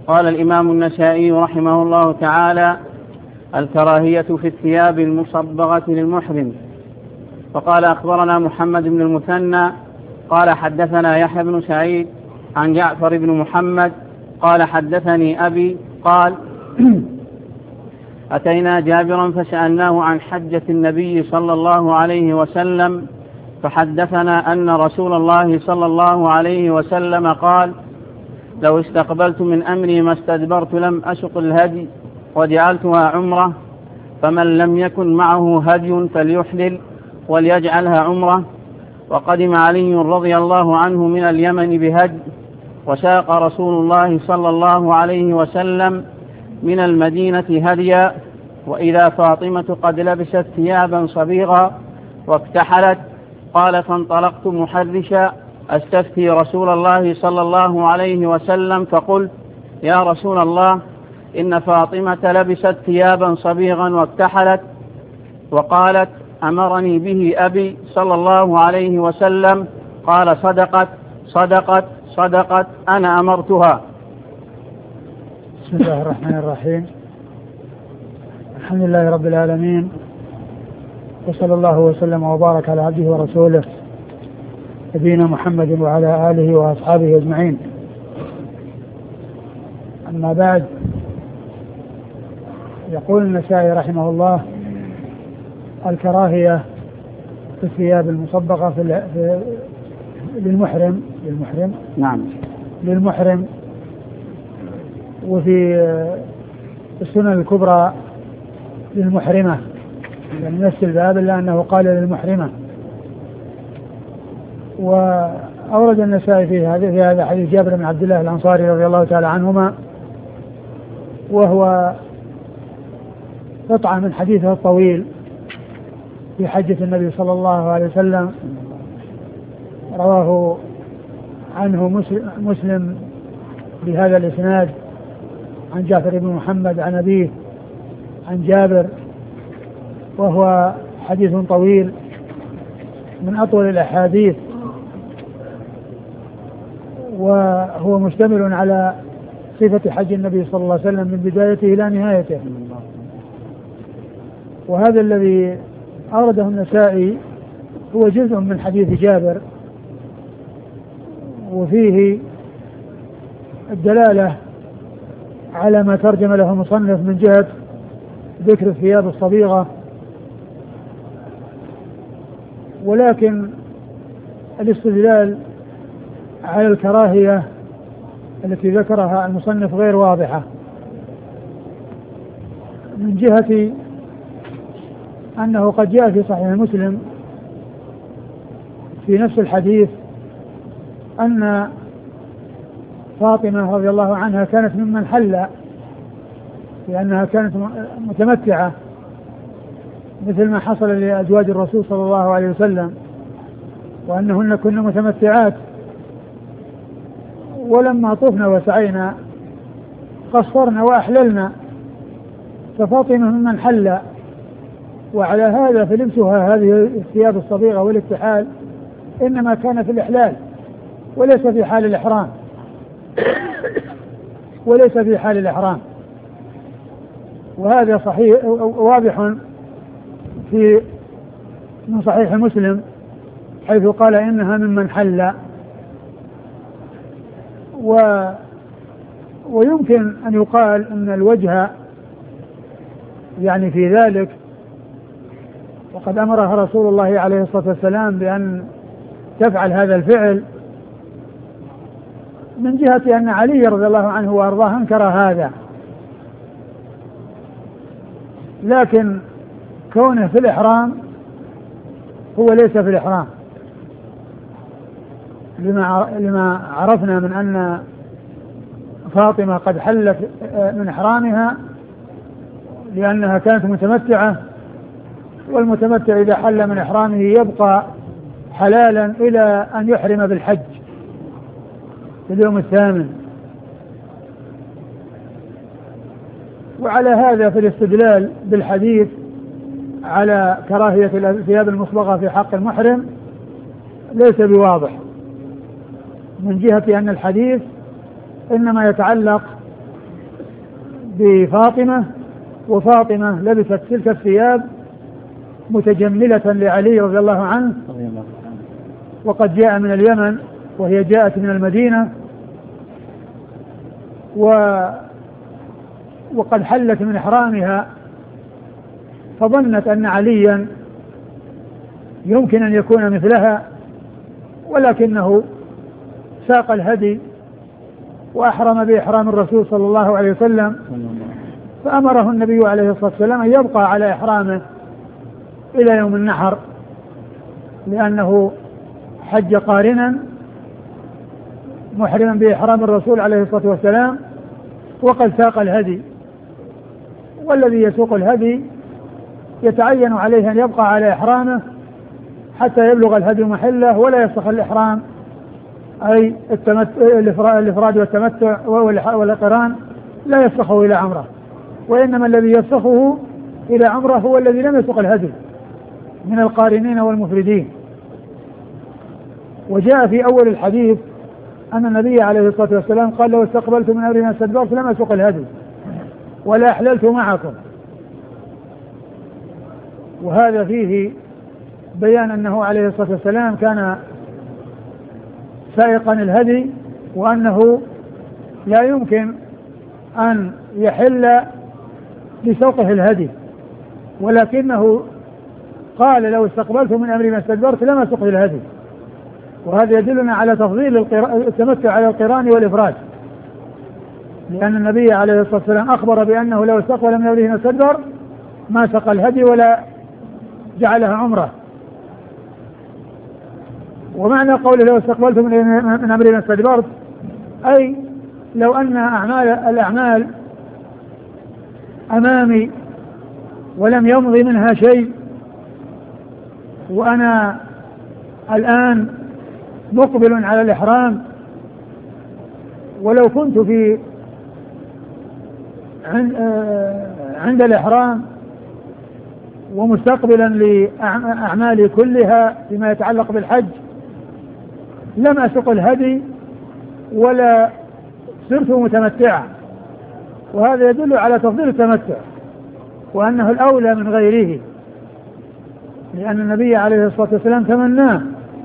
قال الإمام النسائي رحمه الله تعالى: الكراهية في الثياب المصبغة للمحرم. فقال: أخبرنا محمد بن المثنى قال حدثنا يحيى بن سعيد عن جعفر بن محمد قال حدثني أبي قال: أتينا جابرا فسألناه عن حجة النبي صلى الله عليه وسلم، فحدثنا أن رسول الله صلى الله عليه وسلم قال: لو استقبلت من أمري ما استدبرت لم أسق الهدي وجعلتها عمرة، فمن لم يكن معه هدي فليحلل وليجعلها عمرة. وقدم علي رضي الله عنه من اليمن بهدي، وساق رسول الله صلى الله عليه وسلم من المدينة هديا، وإذا فاطمة قد لبست ثيابا صبيغا واكتحلت. قال: فانطلقت محرشا أستفتي رسول الله صلى الله عليه وسلم، فقلت: يا رسول الله، إن فاطمة لبست ثيابا صبيغا واكتحلت. وقالت: أمرني به أبي صلى الله عليه وسلم. قال: صدقت صدقت صدقت، أنا أمرتها. بسم الله الرحمن الرحيم. الحمد لله رب العالمين، وصلى الله وسلم وبارك على عبده ورسوله نبينا محمد وعلى آله وأصحابه أجمعين. أما بعد، يقول النسائي رحمه الله: الكراهية في الثياب المصبغة للمحرم. نعم، للمحرم. وفي السنن الكبرى للمحرمة، يعني نفس الباب إلا أنه قال للمحرمة. وأورد النسائي في هذا حديث جابر بن عبد الله الأنصاري رضي الله تعالى عنهما، وهو قطعة من حديثه الطويل في حجة النبي صلى الله عليه وسلم، رواه عنه مسلم بهذا الإسناد عن جعفر بن محمد عن أبيه عن جابر، وهو حديث طويل من أطول الأحاديث، وهو مشتمل على صفة حج النبي صلى الله عليه وسلم من بدايته إلى نهايته. وهذا الذي أورده النسائي هو جزء من حديث جابر، وفيه الدلالة على ما ترجم له المصنف من جهة ذكر الثياب الصبيغة. ولكن الاستدلال على الكراهية التي ذكرها المصنف غير واضحة، من جهة أنه قد جاء في صحيح مسلم في نفس الحديث أن فاطمة رضي الله عنها كانت ممن حل، لأنها كانت متمتعة مثل ما حصل لأزواج الرسول صلى الله عليه وسلم، وأنهن كن متمتعات، ولما طفنا وسعينا قصرنا وأحللنا، ففاطمة ممن حل. وعلى هذا فلبسها هذه الثياب الصبيغة والاكتحال إنما كان في الإحلال وليس في حال الإحرام، وهذا صحيح واضح من صحيح مسلم، حيث قال إنها ممن حل. ويمكن أن يقال أن الوجه يعني في ذلك، وقد أمرها رسول الله عليه الصلاة والسلام بأن تفعل هذا الفعل، من جهة أن علي رضي الله عنه وأرضاه أنكر هذا، لكن كونه في الإحرام هو ليس في الإحرام، لما عرفنا من أن فاطمة قد حلت من إحرامها لأنها كانت متمتعة، والمتمتع إذا حل من إحرامه يبقى حلالا إلى أن يحرم بالحج في اليوم الثامن. وعلى هذا في الاستدلال بالحديث على كراهية الثياب المصبغة في حق المحرم ليس بواضح، من جهة أن الحديث إنما يتعلق بفاطمة، وفاطمة لبست تلك الثياب متجملة لعلي رضي الله عنه، وقد جاء من اليمن وهي جاءت من المدينة، وقد حلت من إحرامها، فظنت أن عليا يمكن أن يكون مثلها، ولكنه ساق الهدي وأحرم بإحرام الرسول صلى الله عليه وسلم، فأمره النبي عليه الصلاة والسلام أن يبقى على إحرامه إلى يوم النحر، لأنه حج قارنا محرما بإحرام الرسول عليه الصلاة والسلام، وقد ساق الهدي، والذي يسوق الهدي يتعين عليه أن يبقى على إحرامه حتى يبلغ الهدي محله، ولا يفسخ الإحرام أي الإفراد والتمتع والقران لا يفسخه إلى عمره، وإنما الذي يفسخه إلى عمره هو الذي لم يسوق الهدي من القارنين والمفردين. وجاء في أول الحديث أن النبي عليه الصلاة والسلام قال: لو استقبلت من أمري ما استدبرت لم أسوق الهدي ولا أحللت معكم. وهذا فيه بيان أنه عليه الصلاة والسلام كان سائقا الهدي، وأنه لا يمكن أن يحل لسوقه الهدي، ولكنه قال: لو استقبلت من أمري ما استدبرت لم أسوق الهدي. وهذا يدلنا على تفضيل التمتع على القران والإفراد، لأن النبي عليه الصلاة والسلام أخبر بأنه لو استقبل من أمره ما استدبر ما سقى الهدي ولا جعلها عمره. ومعنى قوله لو استقبلت من أمري ما استدبرت أي لو أن الأعمال أمامي ولم يمضي منها شيء، وأنا الآن مقبل على الإحرام، ولو كنت في عند الإحرام ومستقبلا لأعمالي كلها فيما يتعلق بالحج لم أسق الهدي ولا صرت متمتعا. وهذا يدل على تفضيل التمتع وأنه الأولى من غيره، لأن النبي عليه الصلاة والسلام تمناه.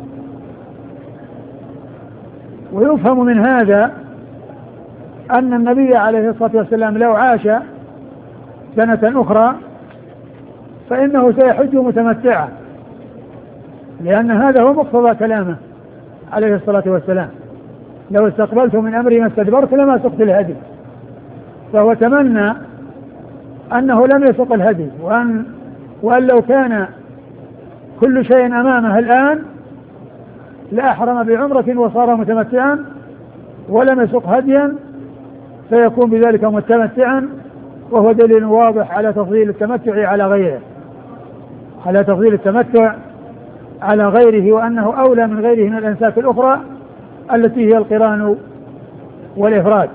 ويفهم من هذا أن النبي عليه الصلاة والسلام لو عاش سنة أخرى فإنه سيحج متمتعا، لأن هذا هو مقتضى كلامه عليه الصلاة والسلام: لو استقبلت من أمري ما استدبرت لما سقت الهدي. فهو تمنى أنه لم يسق الهدي، وأن لو كان كل شيء أمامه الآن لأحرم بعمرة وصار متمتعا ولم يسق هديا، فيكون بذلك متمتعا، وهو دليل واضح على تفضيل التمتع على غيره، على تفضيل التمتع على غيره، وأنه أولى من غيره من الأنساك الأخرى التي هي القران والإفراد.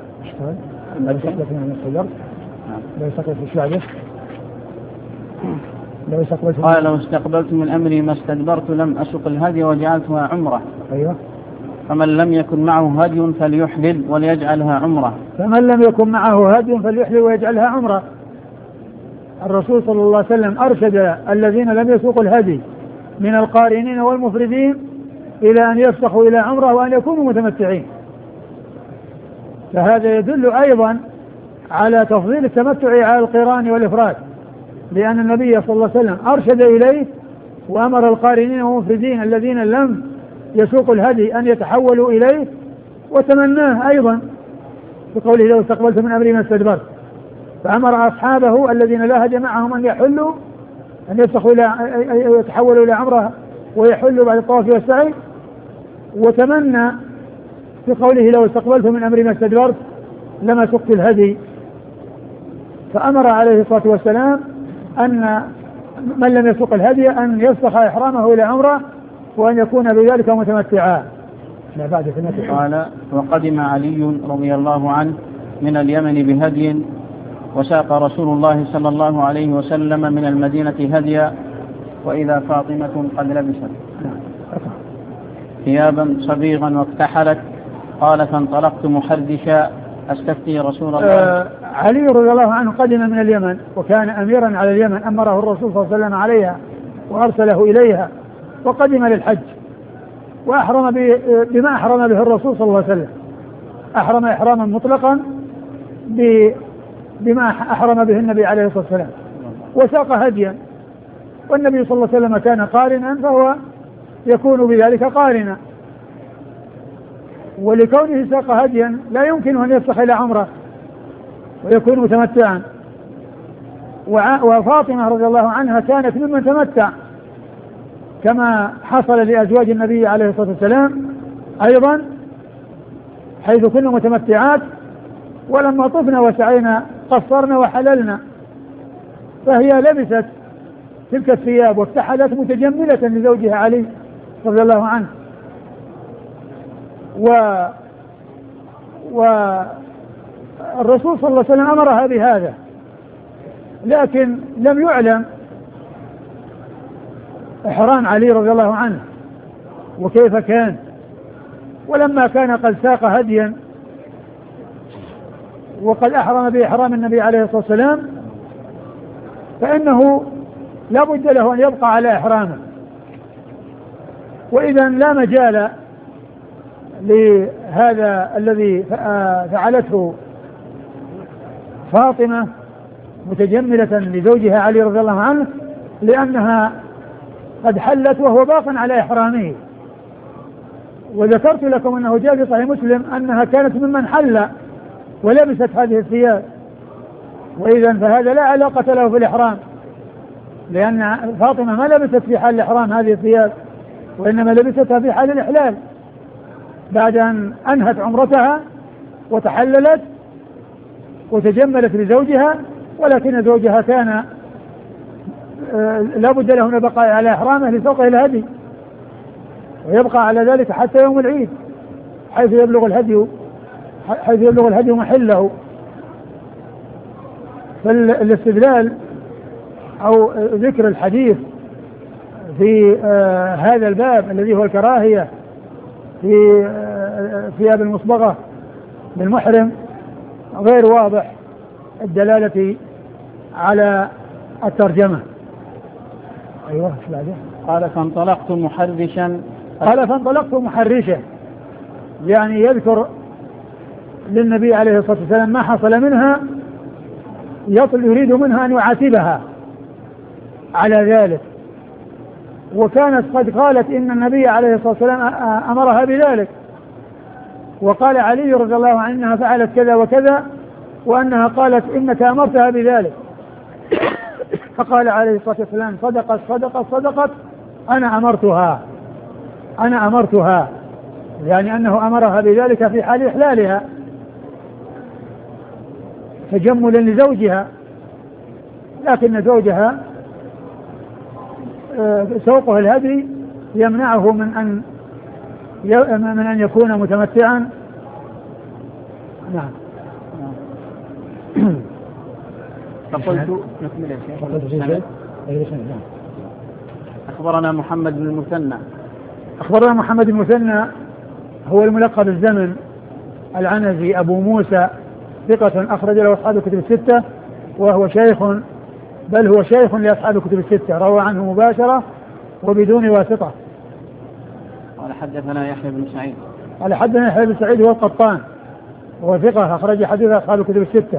قال: لو استقبلت من أمري ما استدبرت لم أسق الهدي وجعلتها عمرة. أيوة. فمن لم يكن معه هدي فليحلل وليجعلها عمرة. فمن لم يكن معه هدي فليحلل ويجعلها عمرة. الرسول صلى الله عليه وسلم أرشد الذين لم يسوقوا الهدي من القارنين والمفردين إلى أن يفسخوا إلى عمرة وأن يكونوا متمتعين. فهذا يدل أيضا على تفضيل التمتع على القران والإفراد، لأن النبي صلى الله عليه وسلم أرشد إليه وأمر القارنين والمفردين الذين لم يسوقوا الهدي أن يتحولوا إليه، وتمناه أيضا بقوله: لو استقبلت من أمري ما استدبرت. فأمر أصحابه الذين لا هدي معهم أن يحلوا، أن يتحولوا إلى عمره ويحلوا بعد الطواف والسعي، وتمنى بقوله: لو استقبلت من أمري ما استدبرت لما سقت الهدي. فأمر عليه الصلاة والسلام أن من لم يسوق الهدي أن يفسخ إحرامه إلى عمره وأن يكون بذلك متمتعا. قال: وقدم علي رضي الله عنه من اليمن بهدي، وساق رسول الله صلى الله عليه وسلم من المدينة هديا، وإذا فاطمة قد لبست ثيابا صبيغا واكتحلت. قال: فانطلقت محرجشا أستفتي رسول الله. علي رضي الله عنه قدم من اليمن وكان أميرا على اليمن، أمره الرسول صلى الله عليه وسلم عليها وأرسله إليها، وقدم للحج وأحرم بما أحرم به الرسول صلى الله عليه وسلم، أحرم إحراما مطلقا بما أحرم به النبي عليه الصلاة والسلام، وساق هديا، والنبي صلى الله عليه وسلم كان قارنا فهو يكون بذلك قارنا، ولكونه ساق هديا لا يمكن أن يفسخ إلى عمره ويكون متمتعا. وفاطمة رضي الله عنها كانت ممن تمتع كما حصل لأزواج النبي عليه الصلاة والسلام أيضا، حيث كنا متمتعات، ولما طفنا وسعينا قصرنا وحللنا، فهي لبست تلك الثياب وافتحلت متجملة لزوجها علي رضي الله عنه. والرسول صلى الله عليه وسلم أمرها بهذا، لكن لم يعلم إحرام علي رضي الله عنه وكيف كان. ولما كان قد ساق هديا وقد أحرم بإحرام النبي عليه الصلاة والسلام، فإنه لا بد له أن يبقى على إحرامه، وإذا لا مجال لهذا الذي فعلته فاطمة متجملة لزوجها علي رضي الله عنه، لأنها قد حلت وهو باق على إحرامه. وذكرت لكم أنه جاء في صحيح مسلم أنها كانت ممن حل ولبست هذه الثياب، وإذا فهذا لا علاقة له في الإحرام، لأن فاطمة ما لبست في حال الإحرام هذه الثياب، وإنما لبستها في حال الإحلال بعد أن أنهت عمرتها وتحللت وتجملت لزوجها، ولكن زوجها كان لا بد له من البقاء على إحرامه لسوقه الهدي، ويبقى على ذلك حتى يوم العيد حيث يبلغ الهدي محله. فالاستدلال أو ذكر الحديث في هذا الباب الذي هو الكراهية في ثياب المصبغة للمحرم غير واضح الدلالة على الترجمة. أيوة قال فانطلقت محرشا، يعني يذكر للنبي عليه الصلاة والسلام ما حصل منها، يريد منها أن يعاتبها على ذلك. وكانت قد قالت إن النبي عليه الصلاة والسلام أمرها بذلك، وقال علي رضي الله عنه أنها فعلت كذا وكذا، وأنها قالت إنك أمرتها بذلك، فقال عليه الصلاة والسلام صدقت أنا أمرتها، يعني أنه أمرها بذلك في حال إحلالها تجملا لزوجها، لكن زوجها سوقه الهدي يمنعه من أن يكون متمتعا. نعم. فقلت أخبرنا محمد بن المثنى هو الملقب بالزمن العنزي أبو موسى، ثقة أخرج له أصحاب الكتب الستة، وهو شيخ، بل هو شيخ لأصحاب الكتب الستة، روى عنه مباشرة وبدون واسطة. قال حدثنا يحيى بن سعيد هو القطان، وهو ثقة أخرج حديث أصحاب الكتب الستة.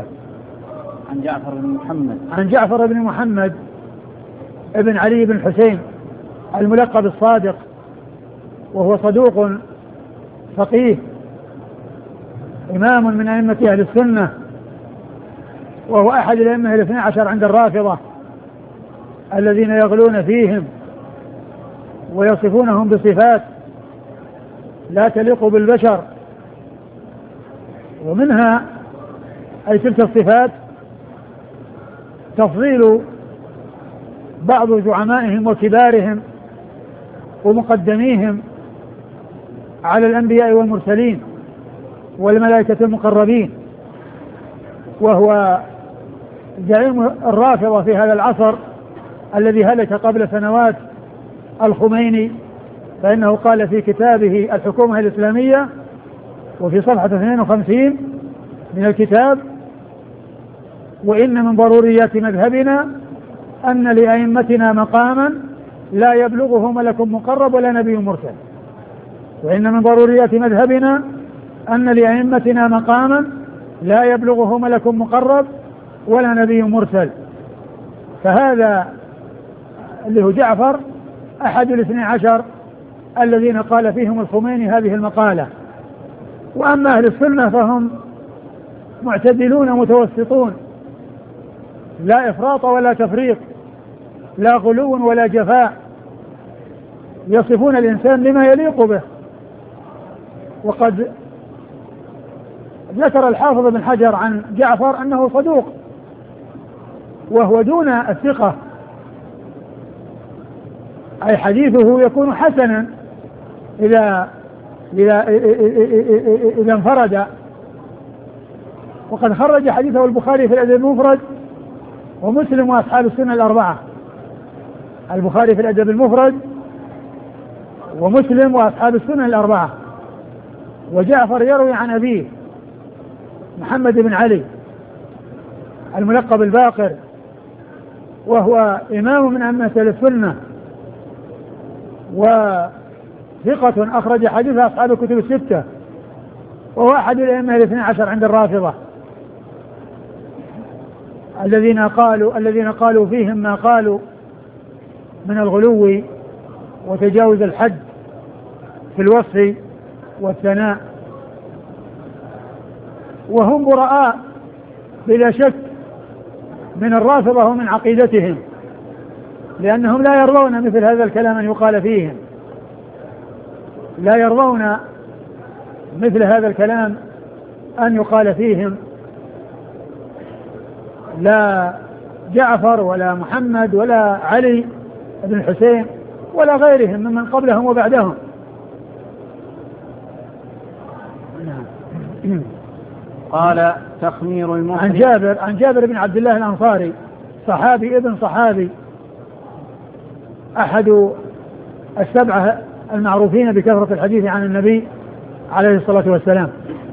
عن جعفر بن محمد ابن علي بن حسين الملقب الصادق، وهو صدوق فقيه إمام من أئمة أهل السنة، وهو أحد الأئمة 12 عند الرافضة الذين يغلون فيهم ويصفونهم بصفات لا تليق بالبشر، ومنها أي تلك الصفات تفضيل بعض زعمائهم وكبارهم ومقدميهم على الأنبياء والمرسلين والملائكة المقربين، وهو زعيم الرافضة في هذا العصر الذي هلك قبل سنوات الخميني، فإنه قال في كتابه الحكومة الإسلامية وفي صفحة 52 من الكتاب: وإن من ضروريات مذهبنا أن لأئمتنا مقاما لا يبلغه ملك مقرب ولا نبي مرسل. وإن من ضروريات مذهبنا أن لأئمتنا مقاما لا يبلغه ملك مقرب ولا نبي مرسل. فهذا اللي هو جعفر أحد 12 الذين قال فيهم الخميني هذه المقالة. وأما أهل السنة فهم معتدلون متوسطون، لا إفراط ولا تفريط، لا غلو ولا جفاء، يصفون الإنسان بما يليق به. وقد ذكر الحافظ بن حجر عن جعفر أنه صدوق، وهو دون الثقة، أي حديثه يكون حسنا إذا انفرد. وقد خرج حديثه البخاري في الأدب المفرد ومسلم وأصحاب السنة الأربعة. البخاري في الأدب المفرد ومسلم وأصحاب السنة الأربعة. وجعفر يروي عن أبيه محمد بن علي الملقب الباقر، وهو إمام من أئمة السنة وثقة أخرج حديث أصحاب الكتب الستة، وهو أحد الأئمة 12 عند الرافضة الذين قالوا فيهم ما قالوا من الغلو وتجاوز الحد في الوصف والثناء. وهم براء بلا شك من الرافضة ومن عقيدتهم، لأنهم لا يرضون مثل هذا الكلام أن يقال فيهم، لا يرضون مثل هذا الكلام أن يقال فيهم، لا جعفر ولا محمد ولا علي بن الحسين ولا غيرهم ممن قبلهم وبعدهم. قال تخمير المحرم عن جابر بن عبد الله الأنصاري، صحابي ابن صحابي، أحد 7 المعروفين بكثرة الحديث عن النبي عليه الصلاة والسلام.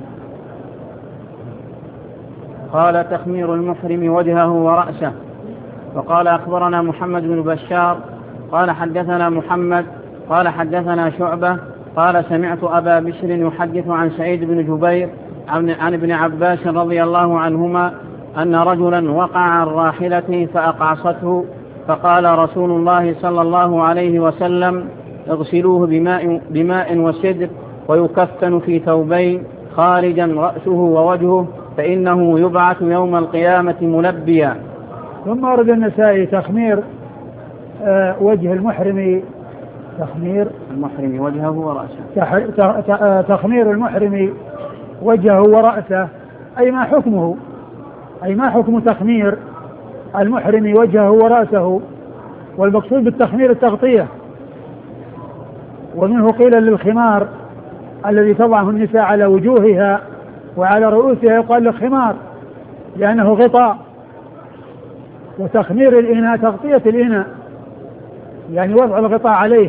قال تخمير المحرم وجهه ورأسه. وقال أخبرنا محمد بن بشار قال حدثنا محمد قال حدثنا شعبة قال سمعت أبا بشر يحدث عن سعيد بن جبير عن ابن عباس رضي الله عنهما أن رجلا وقع عن راحلته فأقعصته، فقال رسول الله صلى الله عليه وسلم: اغسلوه بماء وسدر ويكفن في ثوبين خارجا رأسه ووجهه فإنه يبعث يوم القيامة ملبيا. ثم ورد النسائي تخمير وجه المحرم، تخمير المحرم وجهه ورأسه، تخمير المحرم وجهه ورأسه، أي ما حكم تخمير المحرم وجهه ورأسه. والمقصود بالتخمير التغطية. ومنه قيل للخمار الذي تضعه النساء على وجوهها وعلى رؤوسها يقال له خمار لأنه غطاء. وتخمير الإناء تغطية الإناء، يعني وضع الغطاء عليه.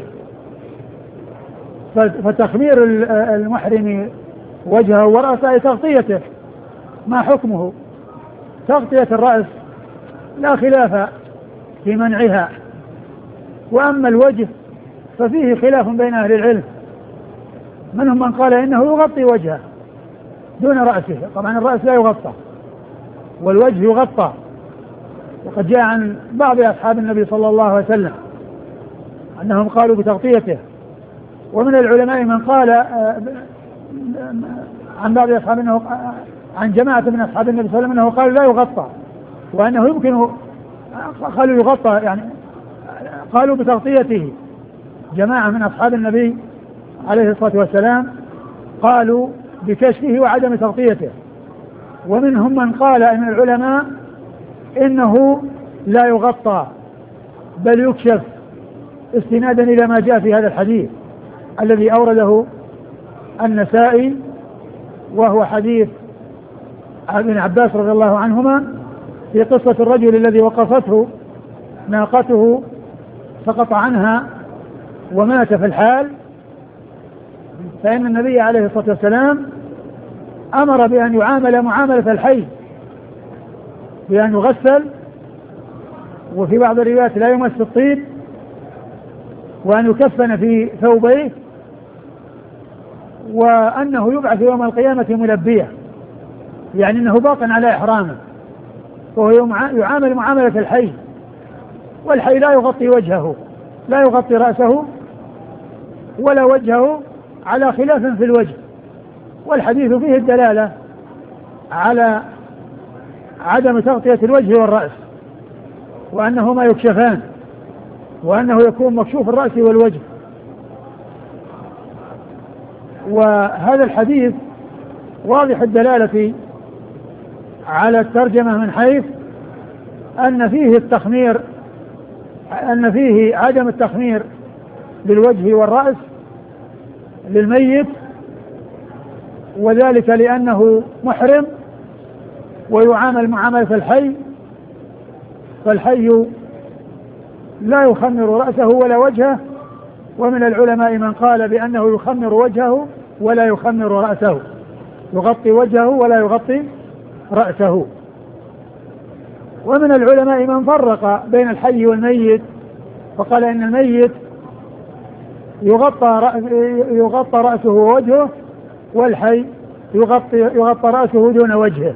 فتخمير المحرم وجهه ورأسه أي تغطيته. ما حكمه؟ تغطية الرأس لا خلاف في منعها، وأما الوجه ففيه خلاف بين أهل العلم، منهم من قال إنه يغطي وجهه دون رأسه. طبعا الرأس لا يغطى والوجه يغطى، وقد جاء عن بعض أصحاب النبي صلى الله عليه وسلم أنهم قالوا بتغطيته. ومن العلماء من قال عن بعض أصحاب أنه عن جماعة من أصحاب النبي صلى الله عليه وسلم أنه قالوا لا يغطى، وأنه يمكن قالوا يغطى، يعني قالوا بتغطيته. جماعة من أصحاب النبي عليه الصلاة والسلام قالوا بكشفه وعدم تغطيته. ومنهم من قال من العلماء إنه لا يغطى بل يكشف، استنادا إلى ما جاء في هذا الحديث الذي أورده النسائي، وهو حديث ابن عباس رضي الله عنهما في قصة الرجل الذي وقفته ناقته سقط عنها ومات في الحال، فإن النبي عليه الصلاة والسلام أمر بأن يعامل معاملة الحي، بأن يغسل، وفي بعض الروايات لا يمس الطيب، وأن يكفن في ثوبيه، وأنه يبعث يوم القيامة ملبية، يعني أنه باق على إحرامه، وهو يعامل معاملة الحي. والحي لا يغطي وجهه، لا يغطي رأسه ولا وجهه، على خلاف في الوجه. والحديث فيه الدلالة على عدم تغطية الوجه والرأس، وأنهما يكشفان، وأنه يكون مكشوف الرأس والوجه. وهذا الحديث واضح الدلالة على الترجمة من حيث أن فيه عدم التخمير للوجه والرأس للميت، وذلك لأنه محرم ويعامل معاملة الحي، فالحي لا يخمر رأسه ولا وجهه. ومن العلماء من قال بأنه يخمر وجهه ولا يخمر رأسه، يغطي وجهه ولا يغطي رأسه. ومن العلماء من بين الحي والميت، فقال إن الميت يغطى رأسه ووجهه، والحي يغطى رأسه دون وجهه.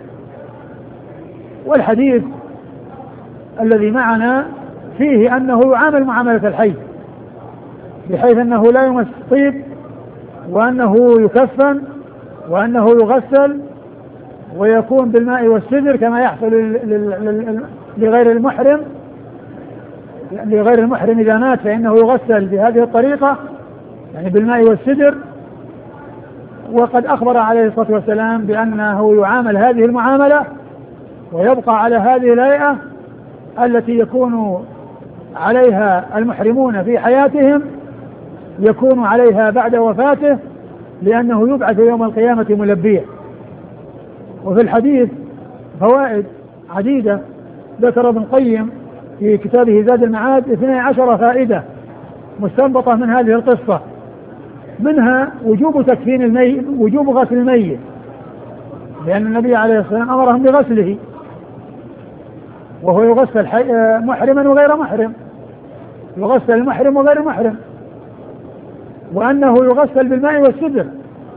والحديث الذي معنا فيه أنه يعامل معاملة الحي، بحيث أنه لا يمس طيب، وأنه يكفن، وأنه يغسل، ويكون بالماء والسدر كما يحصل لغير المحرم. لغير المحرم إذا مات فإنه يغسل بهذه الطريقة، يعني بالماء والسدر. وقد أخبر عليه الصلاة والسلام بأنه يعامل هذه المعاملة ويبقى على هذه الهيئة التي يكون عليها المحرمون في حياتهم، يكون عليها بعد وفاته، لأنه يبعث يوم القيامة ملبيا. وفي الحديث فوائد عديدة ذكر ابن القيم في كتابه زاد المعاد 12 فائدة مستنبطة من هذه القصة، منها وجوب غسل الميت، لأن النبي عليه الصلاة والسلام أمرهم بغسله، وهو يغسل محرما وغير محرم، يغسل المحرم وغير محرم، وأنه يغسل بالماء والسدر،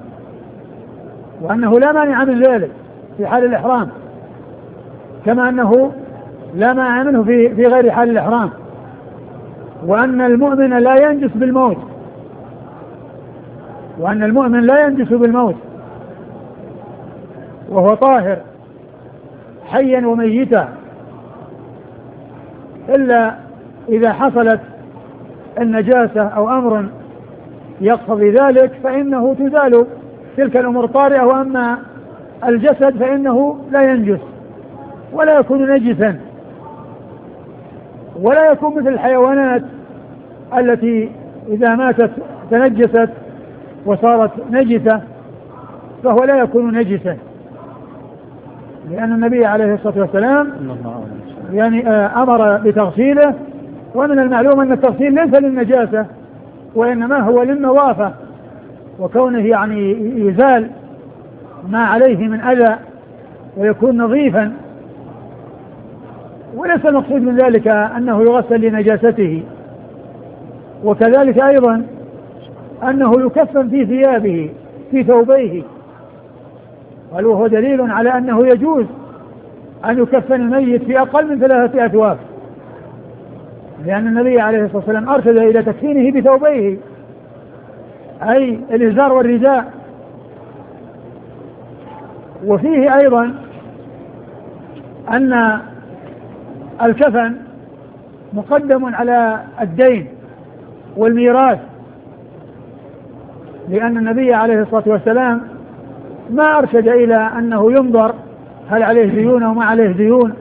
وأنه لا مانع من ذلك في حال الإحرام، كما أنه لا مانع منه في غير حال الإحرام، وأن المؤمن لا ينجس بالموت، وأن المؤمن لا ينجس بالموت وهو طاهر حيا وميتا، إلا إذا حصلت النجاسة أو أمر يقتضي ذلك فإنه تزال تلك الأمور طارئة. وأما الجسد فإنه لا ينجس ولا يكون نجسا، ولا يكون مثل الحيوانات التي إذا ماتت تنجست وصارت نجسة، فهو لا يكون نجسا، لأن النبي عليه الصلاة والسلام يعني أمر بتغسيله. ومن المعلوم أن التغسيل ليس للنجاسة، وإنما هو للنظافة، وكونه يعني يزال ما عليه من أذى ويكون نظيفا، وليس المقصود من ذلك أنه يغسل لنجاسته. وكذلك أيضا أنه يكفن في ثيابه في ثوبيه، قال وهو دليل على أنه يجوز أن يكفن الميت في أقل من 3 أثواب، لأن النبي عليه الصلاة والسلام أرشد إلى تكفينه بثوبيه، أي الإزار والرداء. وفيه أيضا أن الكفن مقدم على الدين والميراث، لأن النبي عليه الصلاة والسلام ما أرشد إلى أنه ينظر هل عليه ديون أو ما عليه ديون،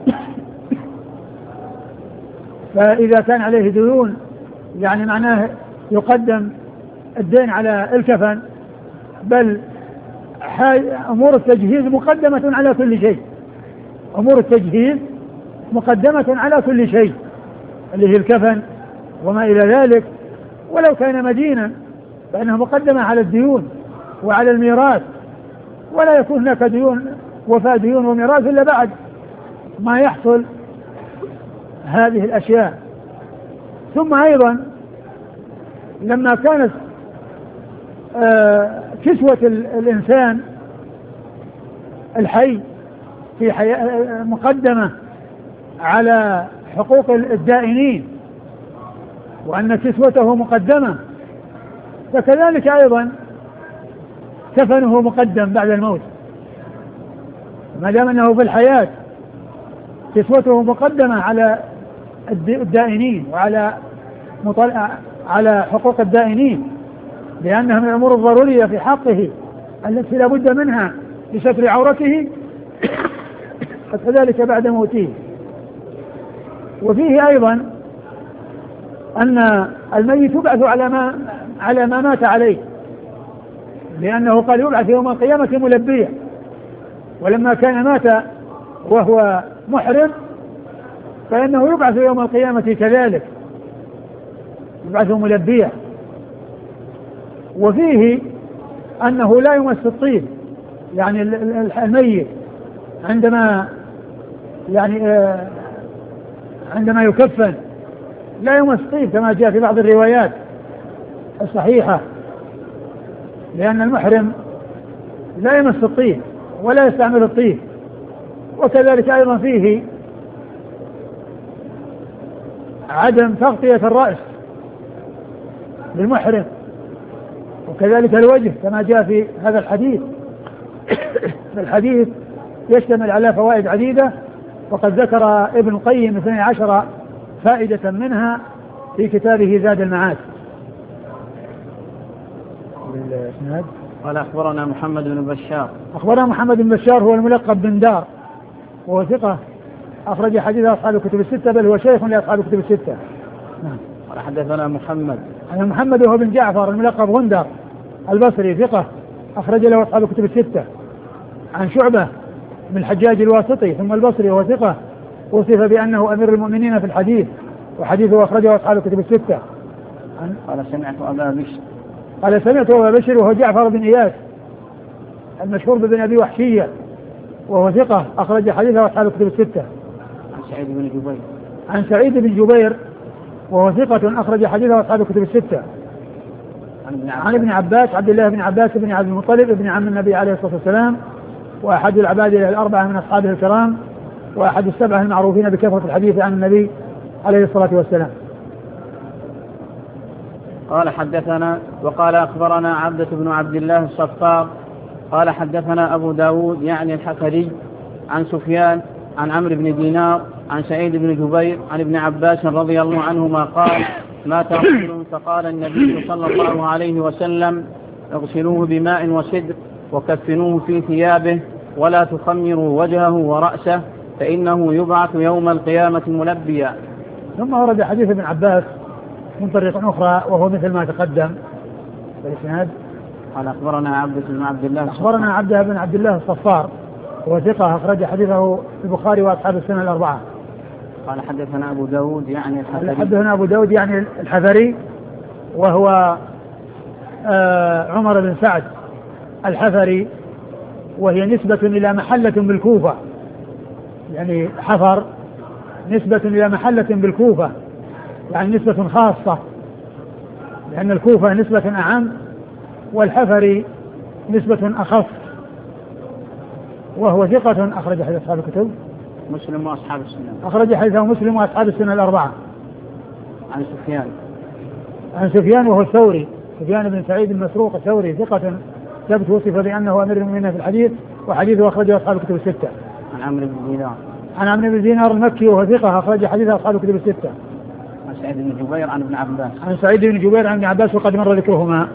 فإذا كان عليه ديون يعني معناه يقدم الدين على الكفن، بل أمور التجهيز مقدمة على كل شيء، أمور التجهيز مقدمة على كل شيء اللي هي الكفن وما إلى ذلك. ولو كان مدينا فإنه مقدمة على الديون وعلى الميراث ولا يكون هناك ديون وفاء ديون وميراث إلا بعد ما يحصل هذه الأشياء. ثم أيضا لما كانت كسوة الإنسان الحي في مقدمة على حقوق الدائنين وأن كسوته مقدمة، فكذلك أيضا كفنه مقدم بعد الموت، ما دام أنه في الحياة كسوته مقدمة على الدائنين وعلى على حقوق الدائنين، لأنها من الأمور الضرورية في حقه التي لا بد منها لستر عورته، فكذلك بعد موته. وفيه أيضا أن الميت يبعث على ما مات عليه، لأنه قال يبعث يوم القيامة ملبيا، ولما كان مات وهو محرم فإنه يبعث يوم القيامة كذلك يبعث ملبيا. وفيه أنه لا يمس الطيب، يعني الميت عندما يكفن لا يمس الطيب كما جاء في بعض الروايات الصحيحة، لأن المحرم لا يمس الطيب ولا يستعمل الطيب. وكذلك أيضا فيه عدم تغطية الرأس للمحرم، وكذلك الوجه كما جاء في هذا الحديث. الحديث يشتمل على فوائد عديدة، وقد ذكر ابن القيم 12 فائدة منها في كتابه زاد المعاد. قال أخبرنا محمد بن بشار. أخبرنا محمد بن بشار هو الملقب بن دار، وهو ثقة أخرج حديث أصحاب الكتب الستة، بل هو شيخ لأصحاب الكتب الستة. قال حدثنا محمد هو بن جعفر الملقب غندر البصري، ثقة أخرج له أصحاب الكتب الستة. عن شعبة من الحجاج الواسطي ثم البصري، وهو ثقة وصف بأنه أمير المؤمنين في الحديث، وحديثه أخرجه أصحاب الكتب الستة. قال سمعت أبا بشر. قال سمعت أبا بشر وهو جعفر بن إياس المشهور بن أبي وحشية، وهو ثقة أخرج حديثه أصحاب الكتب الستة. عن سعيد بن جبير وهو ثقة أخرج حديثه أصحاب الكتب الستة. عن ابن عباس عبد الله بن عباس بن عبد المطلب ابن عم النبي عليه الصلاة والسلام، وأحد العباد الأربعة من أصحابه الكرام، وأحد السبعة المعروفين بكثرة الحديث عن النبي عليه الصلاة والسلام. قال حدثنا وقال أخبرنا عبدة بن عبد الله الصفار قال حدثنا أبو داود يعني الحفري عن سفيان عن عمرو بن دينار عن سعيد بن جبير عن ابن عباس رضي الله عنهما قال مات رجل فقال النبي صلى الله عليه وسلم اغسلوه بماء وسدر وكفنوه في ثيابه ولا تخمروا وجهه ورأسه فإنه يبعث يوم القيامة ملبيا. ثم ورد حديث ابن عباس من طريق أخرى وهو مثل ما تقدم بالإسناد. قال أخبرنا عبدة بن عبد الله أخبرنا عبدة بن عبد الله الصفار وهو ثقة أخرج حديثه البخاري وأصحاب السنة الأربعة. قال حدثنا أبو داود يعني الحفري. حدثنا أبو داود يعني الحفري وهو عمر بن سعد الحفري، وهي نسبة إلى محلة بالكوفة، يعني حفر نسبة إلى محلة بالكوفة، يعني نسبة خاصة، لأن الكوفة نسبة أعم والحفري نسبة أخف. وهو ثقة أخرج حديث أصحاب الكتب مسلم وأصحاب السنة. أخرج حديثه مسلم وأصحاب السنة الأربعة. عن سفيان وهو الثوري، سفيان بن سعيد المسروق الثوري، ثقة ثبت وصف بأنه أمير المؤمنين في الحديث، وحديثه أخرجه أصحاب الكتب الستة. عن عمرو بن دينار. عن عمرو بن دينار المكي وهو ثقة أخرج حديثه أصحاب الكتب الستة. عن سعيد بن جبير عن ابن عباس. عن سعيد بن جبير عن ابن عباس وقد مر ذكرهما.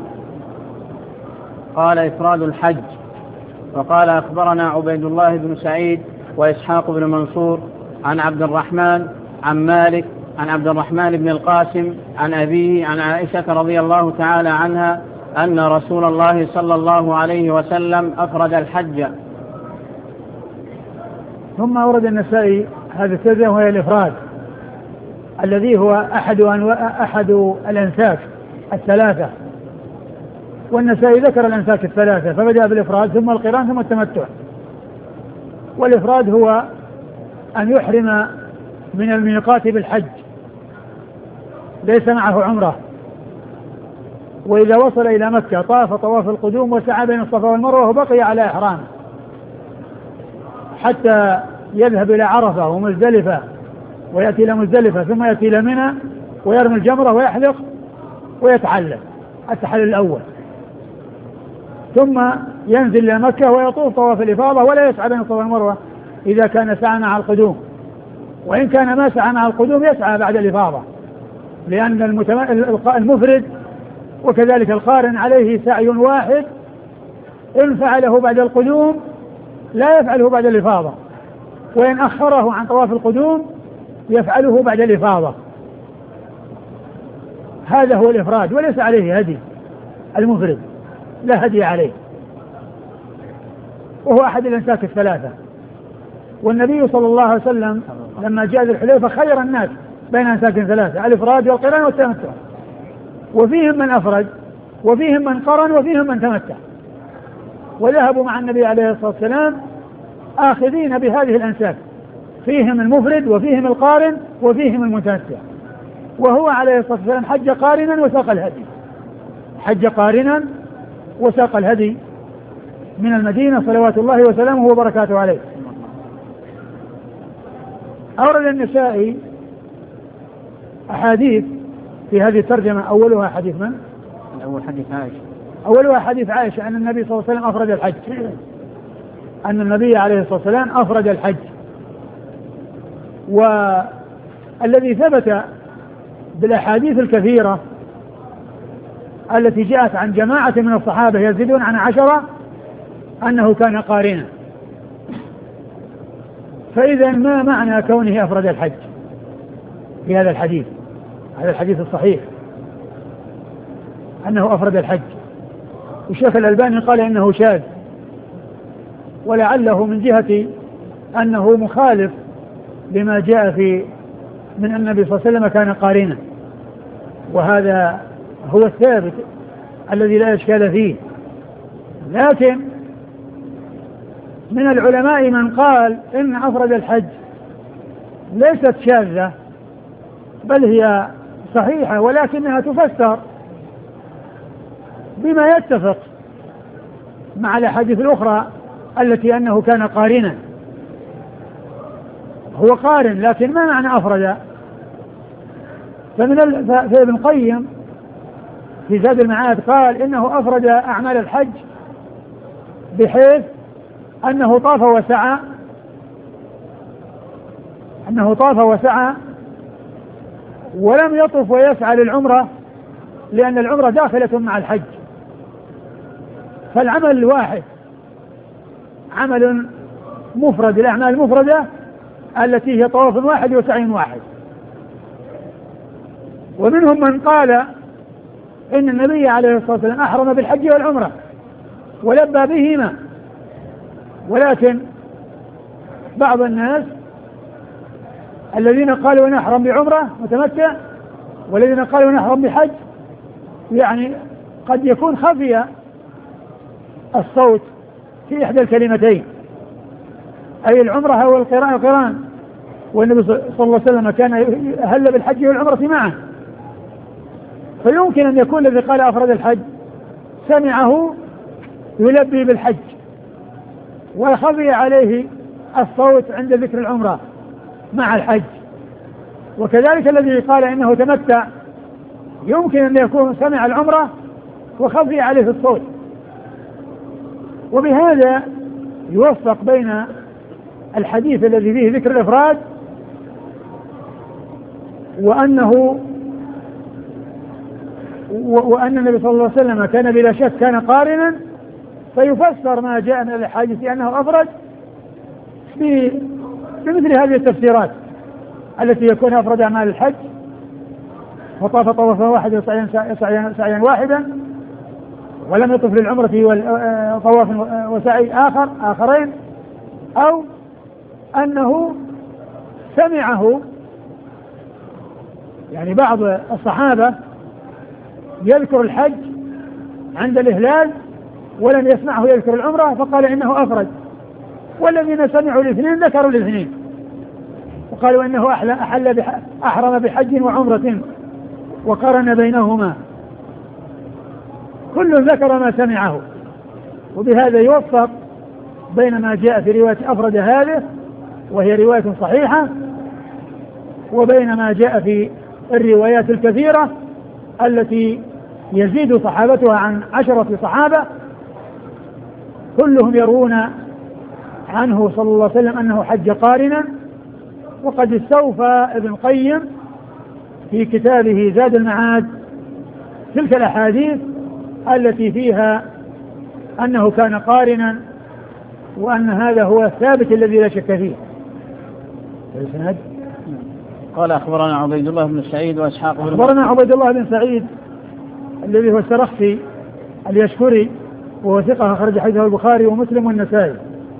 قال إفراد الحج. وقال أخبرنا عبيد الله بن سعيد وإسحاق بن منصور عن عبد الرحمن عن مالك عن عبد الرحمن بن القاسم عن أبيه عن عائشة رضي الله تعالى عنها أن رسول الله صلى الله عليه وسلم أفرد الحج. ثم أورد النسائي هذه الترجمة وهي الإفراد، الذي هو أحد الأنساك الثلاثة والنسائي ذكر الأنساك الثلاثة فبدأ بالإفراد ثم القران ثم التمتع. والإفراد هو أن يحرم من الميقات بالحج ليس معه عمرة، وإذا وصل إلى مكة طاف طواف القدوم وسعى بين الصفا والمروة وبقي على إحرامه حتى يذهب إلى عرفة ومزدلفة ويأتي إلى مزدلفة ثم يأتي إلى منى ويرمي الجمرة ويحلق ويتحلل التحلل الأول، ثم ينزل إلى مكة ويطوف طواف الإفاضة ولا يسعى بين الصفا والمروة إذا كان سعى مع القدوم، وإن كان ما سعى مع القدوم يسعى بعد الإفاضة، لأن المفرد وكذلك القارن عليه سعي واحد إن فعله بعد القدوم لا يفعله بعد الإفاضة، وإن أخره عن طواف القدوم يفعله بعد الإفاضة. هذا هو الإفراد، وليس عليه هدي. المفرد لا هدي عليه، وهو أحد الأنساك الثلاثة. والنبي صلى الله عليه وسلم لما جاء ذي الحليفة خير الناس بين أنساك ثلاثة: الإفراد والقران والتمتع، وفيهم من أفرد وفيهم من قرن وفيهم من تمتع، وذهبوا مع النبي عليه الصلاة والسلام آخذين بهذه الأنساك، فيهم المفرد وفيهم القارن وفيهم المتمتع. وهو عليه الصلاة والسلام حج قارنا وساق الهدي، حج قارنا وساق الهدي من المدينة صلوات الله وسلامه وبركاته عليه. أورد النسائي أحاديث في هذه الترجمة، أولها حديث من؟ الأول حديث عائشة. أولها حديث عائشة أن النبي صلى الله عليه وسلم أفرد الحج، أن النبي عليه الصلاة والسلام أفرد الحج. والذي ثبت بالأحاديث الكثيرة التي جاءت عن جماعة من الصحابة يزيدون عن 10 أنه كان قارنا. فإذا ما معنى كونه أفرد الحج في هذا الحديث؟ هذا الحديث الصحيح أنه أفرد الحج، والشيخ الألباني قال إنه شاذ، ولعله من جهة أنه مخالف لما جاء في من أن النبي صلى الله عليه وسلم كان قارنا، وهذا هو الثابت الذي لا إشكال فيه. لكن من العلماء من قال إن أفرد الحج ليست شاذة بل هي صحيحة، ولكنها تفسر بما يتفق مع الأحاديث الأخرى التي أنه كان قارنا. هو قارن، لكن ما معنى أفرد؟ فابن القيم في زاد المعاد قال إنه أفرد أعمال الحج بحيث أنه طاف وسعى ولم يطف ويسعى للعمرة، لأن العمرة داخلة مع الحج، فالعمل الواحد عمل مفرد، الأعمال المفردة التي هي طواف واحد وسعي واحد. ومنهم من قال إن النبي عليه الصلاة والسلام أحرم بالحج والعمرة ولبى بهما، ولكن بعض الناس الذين قالوا نحرم بعمرة متمتع والذين قالوا نحرم بحج، يعني قد يكون خفي الصوت في إحدى الكلمتين، أي العمرة أو القران، والنبي صلى الله عليه وسلم كان أهل بالحج والعمرة معه، فيمكن أن يكون الذي قال أفرد الحج سمعه يلبي بالحج وخفي عليه الصوت عند ذكر العمرة مع الحج، وكذلك الذي قال إنه تمتع يمكن أن يكون سمع العمرة وخفي عليه الصوت. وبهذا يوفق بين الحديث الذي فيه ذكر الإفراد وأن النبي صلى الله عليه وسلم كان بلا شك كان قارنا، فيفسر ما جاء من الحديث أنه أفرد بمثل هذه التفسيرات التي يكون أفرد أعمال الحج وطاف طوافا واحد سعيا واحدا ولم يطف للعمرة طواف وسعي آخرين، أو أنه سمعه، يعني بعض الصحابة يذكر الحج عند الإهلال ولم يسمعه يذكر العمرة فقال إنه أفرد، والذين سمعوا الاثنين ذكروا الاثنين وقالوا إنه أحرم بحج وعمرة وقارن بينهما، كل ذكر ما سمعه، وبهذا يوفق بين ما جاء في رواية أفرد هذه وهي رواية صحيحة وبين ما جاء في الروايات الكثيرة التي يزيد صحابتها عن 10 صحابة كلهم يروون عنه صلى الله عليه وسلم أنه حج قارنا. وقد استوفى ابن القيم في كتابه زاد المعاد تلك الأحاديث التي فيها أنه كان قارنا وأن هذا هو الثابت الذي لا شك فيه. قال أخبرنا عبيد الله بن سعيد وإسحاق بن أخبرنا عبيد الله بن سعيد الذي هو السرخسي اليشكري وهو ثقة أخرج حديثه البخاري ومسلم والنسائي.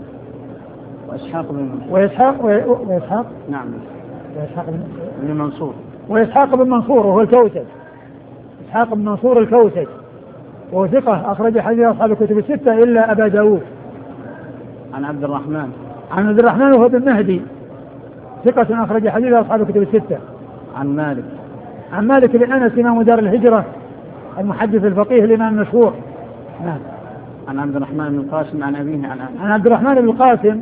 وإسحاق نعم بن منصور وإسحاق بن منصور وهو الكوسج، إسحاق بن منصور الكوسج وهو ثقة أخرج حديث أصحاب الكتب الستة إلا أبا داود. عن عبد الرحمن وهو بن مهدي ثقة أخرج حديث أصحاب الكتب الستة. عن مالك بن أنس إمام دار الهجرة المحدث الفقيه الإمام المشهور. نعم. عن عبد الرحمن بن القاسم عن أبيه عن عبد الرحمن بن القاسم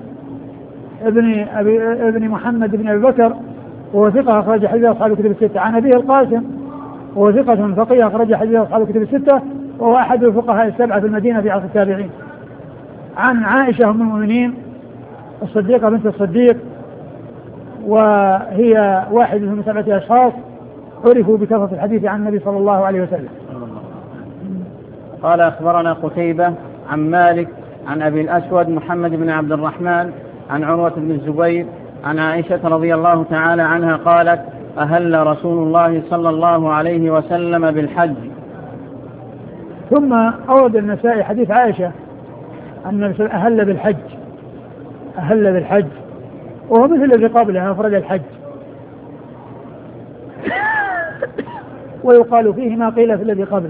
ابن محمد بن أبي بكر وهو ثقة أخرج حديث أصحاب الكتب الستة. عن أبيه القاسم وهو ثقة فقيه أخرج حديث أصحاب الكتب الستة وهو أحد الفقهاء السبعة في المدينة في عصر التابعين. عن عائشة أم المؤمنين الصديقة بنت الصديق وهي واحد من 7 أشخاص عرفوا بكثرة الحديث عن النبي صلى الله عليه وسلم. قال أخبرنا قتيبة عن مالك عن أبي الأسود محمد بن عبد الرحمن عن عروة بن الزبير عن عائشة رضي الله تعالى عنها قالت أهل رسول الله صلى الله عليه وسلم بالحج. ثم أورد النسائي حديث عائشة أن أهل بالحج وهو مثل الذي قبلها أفرد الحج ويقال فيه ما قيل في الذي قبله.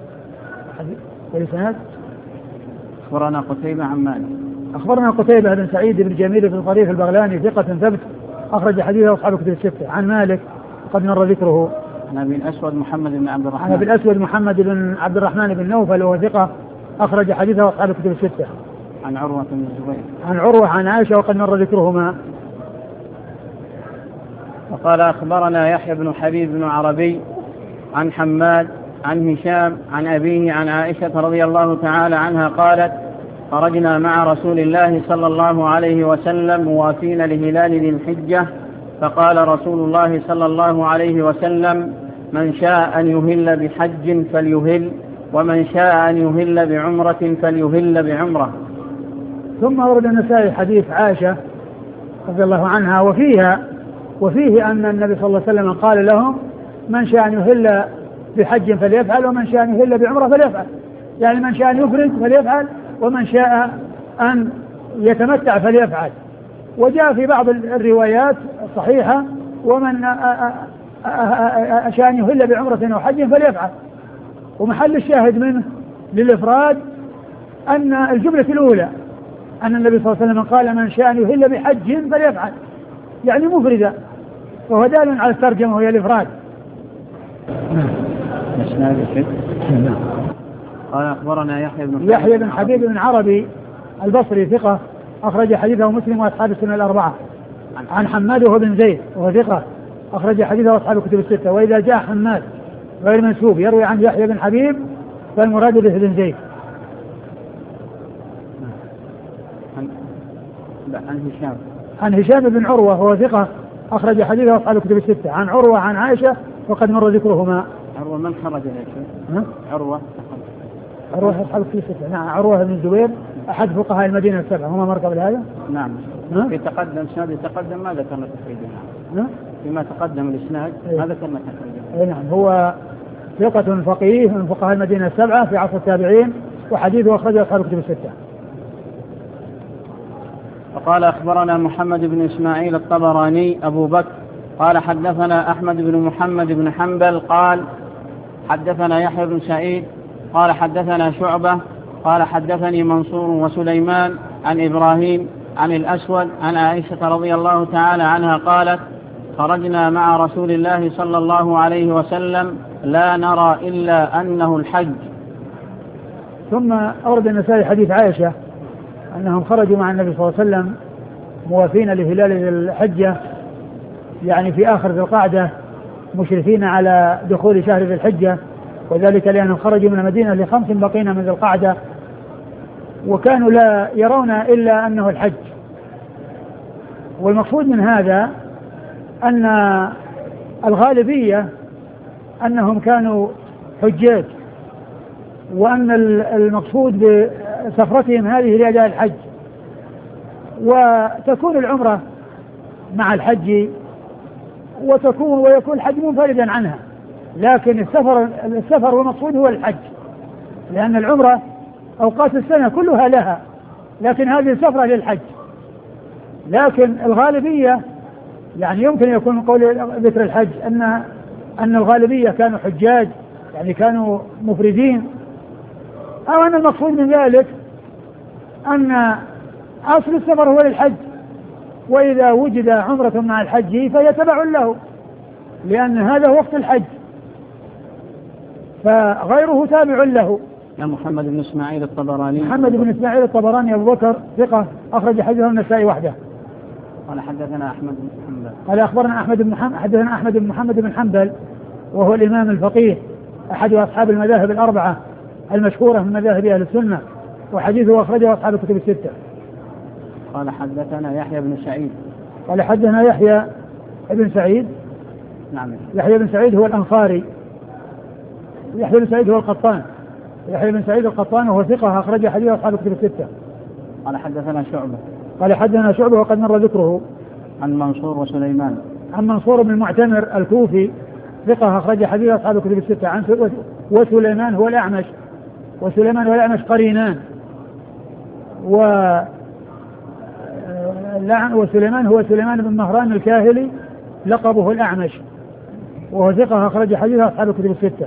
أخبرنا قتيبة عن مالك. أخبرنا قتيبة بن سعيد بن جميل بن طريف البغلاني ثقة ثبت أخرج حديثه أصحاب الكتب الستة. عن مالك وقد مر ذكره. عن أبي الأسود محمد بن عبد الرحمن بن نوفل وهو ثقة أخرج حديثه أصحاب الكتب الستة. عن عروة بن الزبير. عن عروة عن عائشة وقد مر ذكرهما. وقال أخبرنا يحيى بن حبيب بن عربي عن حماد عن هشام عن أبيه عن عائشة رضي الله تعالى عنها قالت خرجنا مع رسول الله صلى الله عليه وسلم موافين لهلال ذي الحجة فقال رسول الله صلى الله عليه وسلم من شاء أن يهل بحج فليهل ومن شاء أن يهل بعمرة فليهل بعمرة. ثم ورد النسائي حديث عائشة رضي الله عنها وفيه أن النبي صلى الله عليه وسلم قال لهم من شاء أن يهل بحج فليفعل ومن شاء أن يهل بعمرة فليفعل، يعني من شاء أن يفرد فليفعل ومن شاء أن يتمتع فليفعل. وجاء في بعض الروايات الصحيحة ومن شاء أن يهل بعمرة أو حج فليفعل. ومحل الشاهد منه للإفراد أن الجملة الأولى أن النبي صلى الله عليه وسلم قال من شاء أن يهل بحج فليفعل يعني مفردا، وهو دال على الترجمة وهي الإفراد. قال أخبرنا يحيى بن حبيب بن عربي البصري ثقة أخرج حديثه مسلم وأصحاب السنة الأربعة. عن حماد وهو بن زيد وهو ثقة أخرج حديثه أصحاب الكتب الستة. وإذا جاء حماد غير منسوب يروي عن يحيى بن حبيب فالمراد به بن زيد. عن هشام بن عروة وهو ثقة أخرج حديثه أصحاب الكتب الستة. عن عروة عن عائشة وقد مر ذكرهما. عروة من خرج ذلك؟ عروة أصحاب الكتب الستة. نعم عروة بن الزبير أحد فقهاء المدينة السبعة. هما مر قبل هذا؟ نعم. في تقدم ما ذكرنا تقريبا. فيما تقدم الإسناد ما ذكرنا تقريبا. نعم هو ثقة فقيه من فقهاء المدينة السبعة في عصر التابعين وحديثه أخرجه أصحاب الكتب الستة. وقال أخبرنا محمد بن إسماعيل الطبراني أبو بكر قال حدثنا أحمد بن محمد بن حنبل قال حدثنا يحيى بن سعيد قال حدثنا شعبة قال حدثني منصور وسليمان عن إبراهيم عن الأسود عن عائشة رضي الله تعالى عنها قالت خرجنا مع رسول الله صلى الله عليه وسلم لا نرى إلا أنه الحج. ثم أورد النسائي حديث عائشة أنهم خرجوا مع النبي صلى الله عليه وسلم موافين لهلال الحجة، يعني في آخر ذي القعدة، مشرفين على دخول شهر ذي الحجة، وذلك لأنهم خرجوا من المدينة ل5 بقين من ذي القعدة، وكانوا لا يرون إلا أنه الحج. والمقصود من هذا أن الغالبية أنهم كانوا حجاج، وأن المقصود بسفرتهم هذه لأداء الحج، وتكون العمرة مع الحج ويكون الحج منفردا عنها، لكن السفر والمقصود هو الحج، لأن العمرة أوقات السنة كلها لها، لكن هذه السفرة للحج. لكن الغالبية يعني يمكن يكون قول ذكر الحج أن الغالبية كانوا حجاج، يعني كانوا مفردين، أو أن المقصود من ذلك أن أصل السفر هو للحج، وإذا وجد عمرة مع الحج فهي تبع له، لأن هذا وقت الحج، فغيره تابع له. محمد بن إسماعيل الطبراني. محمد بن إسماعيل الطبراني أبو بكر ثقة أخرج حديثه النسائي وحده. قال حدثنا أحمد بن حنبل. قال أخبرنا حدثنا أحمد بن محمد بن حنبل، وهو الإمام الفقيه أحد أصحاب المذاهب الأربعة المشهورة من مذاهب أهل السنة، وحديثه أخرجه أصحاب الكتب الستة. قال حدثنا يحيى بن سعيد. قال حدثنا يحيى بن سعيد. نعم. يحيى بن سعيد هو الأنصاري، يحيى بن سعيد هو القطان، يحيى بن سعيد القطان وهو ثقة أخرج حديث أصحاب الكتب الستة. قال حدثنا شعبة. قال حدثنا شعبة وقد مر ذكره. عن منصور وسليمان. عن منصور بن المعتمر الكوفي ثقة أخرج حديث أصحاب الكتب الستة. عن وسليمان هو الأعمش، وسليمان والأعمش قرينان، وسليمان هو سليمان بن مهران الكاهلي لقبه الأعمش، وهو ثقة أخرج حديث أصحاب الكتب الستة.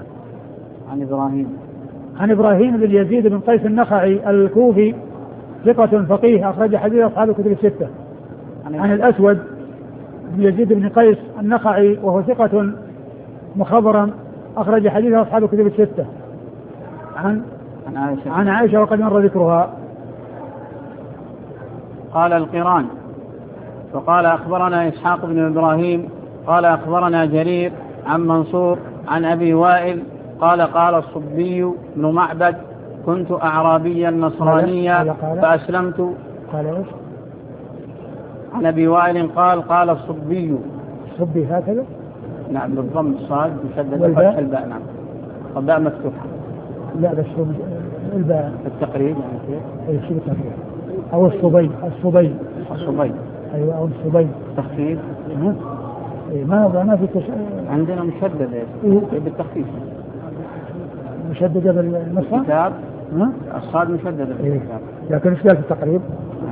عن إبراهيم بن يزيد بن قيس النخعي الكوفي ثقة فقيه أخرج حديث أصحاب الكتب الستة. عن الأسود بن يزيد بن قيس النخعي وهو ثقة مخضرم أخرج حديث أصحاب الكتب الستة. عن عائشة وقد مر ذكرها. قال القران. وقال أخبرنا إسحاق بن إبراهيم قال أخبرنا جرير عن منصور عن أبي وائل قال قال الصبي بن معبد كنت أعرابيا نصرانيا فأسلمت. قال إيش؟ عن أبي وائل قال الصبي. الصبي هكذا؟ نعم بالضم الصاد مشدد فتح الباء. نعم الباء مفتوحة. لا بس الباء التقريب يعني كيف؟ أي شيء التقريب أو الصبي. أيوة أو الصبي تخفيف. إيه ما في عندنا مشدد بالتخفيف. مشددة بالنص الكتاب. الصاد مشددة بالكتاب. لكن ايش قال في التقريب؟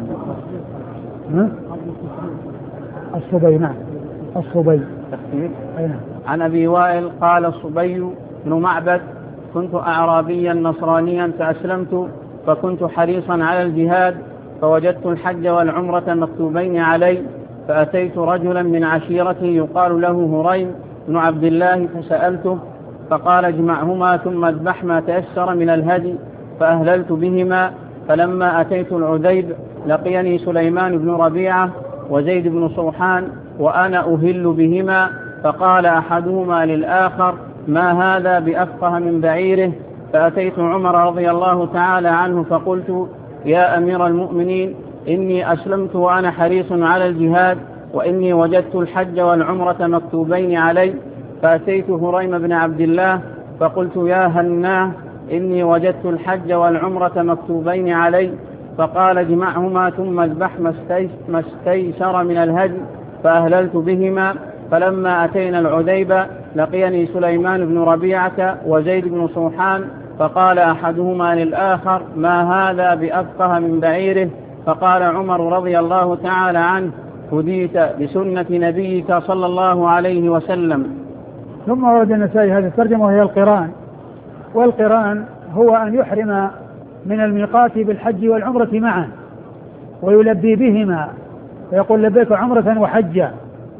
الصبي. نعم الصبي تخفيف. نعم. عن أبي وائل قال الصبي بن معبد كنت أعرابيا نصرانيا فأسلمت فكنت حريصا على الجهاد فوجدت الحج والعمرة مكتوبين علي فأتيت رجلا من عشيرتي يقال له هريم بن عبد الله فسألته فقال اجمعهما ثم اذبح ما تيسر من الهدي فأهللت بهما. فلما أتيت العذيب لقيني سليمان بن ربيعة وزيد بن صوحان وأنا أهل بهما فقال أحدهما للآخر ما هذا بأفقه من بعيره. فأتيت عمر رضي الله تعالى عنه فقلت يا أمير المؤمنين إني أسلمت وأنا حريص على الجهاد وإني وجدت الحج والعمرة مكتوبين علي. فأتيت هريم بن عبد الله فقلت يا هناه إني وجدت الحج والعمرة مكتوبين علي. فقال اجمعهما ثم اذبح ما استيسر من الهدي فأهللت بهما. فلما أتينا العذيبة لقيني سليمان بن ربيعة وزيد بن صوحان فقال أحدهما للآخر ما هذا بأفقه من بعيره. فقال عمر رضي الله تعالى عنه هديت بسنة نبيك صلى الله عليه وسلم. ثم ورد النسائي هذه الترجمة وهي القران. والقران هو أن يحرم من الميقات بالحج والعمرة معا ويلبي بهما فيقول لبيك عمرة وحجا.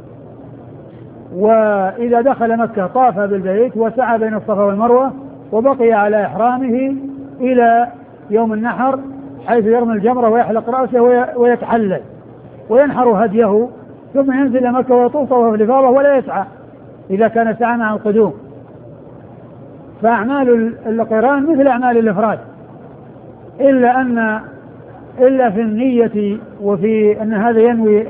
وإذا دخل مكة طاف بالبيت وسعى بين الصفا والمروة وبقي على إحرامه إلى يوم النحر حيث يرمي الجمرة ويحلق رأسه ويتحلل وينحر هديه ثم ينزل مكة ويطوف طواف الإفاضة ولا يسعى إذا كان سعى مع القدوم. فأعمال القران مثل أعمال الإفراد إلا في النية وفي أن هذا ينوي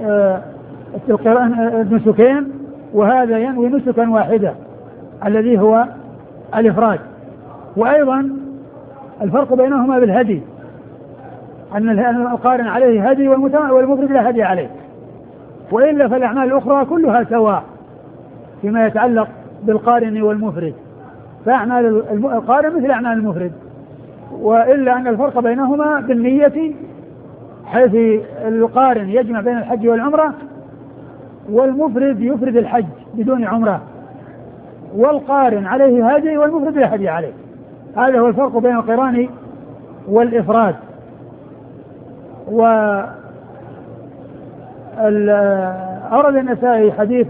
النسكين وهذا ينوي نسكا واحدا الذي هو الإفراد. وأيضا الفرق بينهما بالهدي أن القارن عليه هدي والمفرد لا هدي عليه، وإلا فالأعمال الأخرى كلها سواء فيما يتعلق بالقارن والمفرد، فأعمال القارن مثل أعمال المفرد، وإلا أن الفرق بينهما بالنية حيث القارن يجمع بين الحج والعمرة والمفرد يفرد الحج بدون عمرة، والقارن عليه هدي والمفرد لا هدي عليه. هذا هو الفرق بين القران والإفراد. وأورد النسائي حديث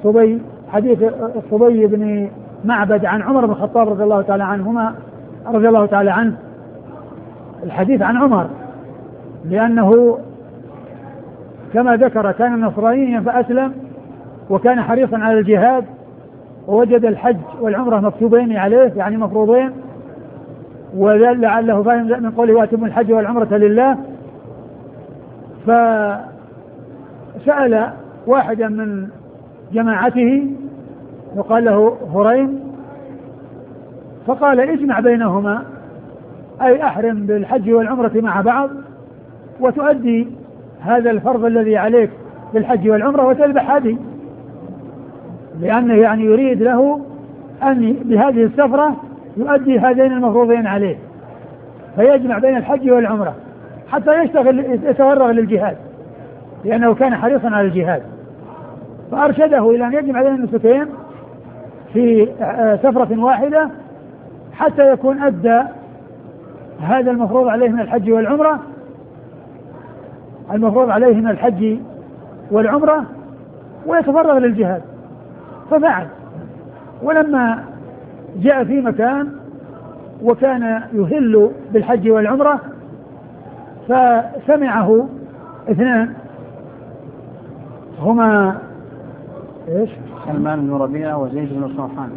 الصبي بن معبد عن عمر بن الخطاب رضي الله تعالى عنه الحديث عن عمر، لأنه كما ذكر كان نصرانيا فأسلم وكان حريصا على الجهاد ووجد الحج والعمرة مكتوبين عليه يعني مفروضين، ولعله فاهم من قوله واتم الحج والعمرة لله. فسأل واحدا من جماعته وقال له هريم فقال اجمع بينهما أي أحرم بالحج والعمرة مع بعض وتؤدي هذا الفرض الذي عليك بالحج والعمرة وتذبح هدي، لأنه يعني يريد له أن بهذه السفرة يؤدي هذين المفروضين عليه فيجمع بين الحج والعمرة حتى يتفرغ للجهاد لأنه كان حريصا على الجهاد. فأرشده إلى أن يجمع بين النسكين في سفرة واحدة حتى يكون أدى هذا المفروض عليه من الحج والعمرة ويتفرغ للجهاد. ففعل، ولما جاء في مكان وكان يهل بالحج والعمرة فسمعه اثنان هما ايش؟ سلمان بن ربيعة وزيد بن صوحان.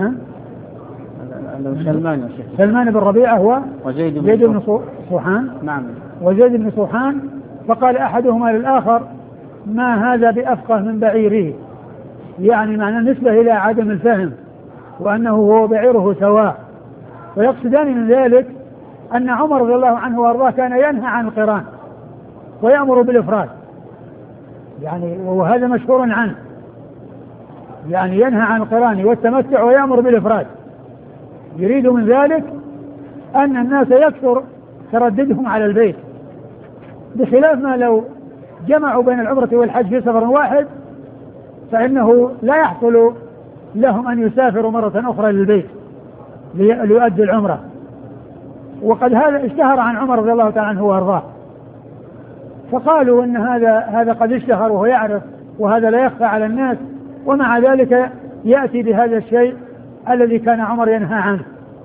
سلمان بن ربيعة وزيد بن صوحان. نعم. وزيد بن صوحان. فقال أحدهما للآخر ما هذا بأفقه من بعيره، يعني معنى النسبة إلى عدم الفهم وأنه هو بعيره سواء. ويقصدان من ذلك أن عمر رضي الله عنه وأرضاه كان ينهى عن القران ويأمر بالإفراد، يعني وهذا مشهور عنه، يعني ينهى عن القران والتمتع ويأمر بالإفراد. يريد من ذلك أن الناس يكثر ترددهم على البيت، بخلاف ما لو جمعوا بين العمرة والحج في سفر واحد فإنه لا يحصل لهم أن يسافروا مرة أخرى للبيت ليؤدوا العمرة. وقد هذا اشتهر عن عمر رضي الله تعالى عنه وارضاه، فقالوا ان هذا قد اشتهر وهو يعرف وهذا لا يخفى على الناس، ومع ذلك يأتي بهذا الشيء الذي كان عمر ينهى عنه.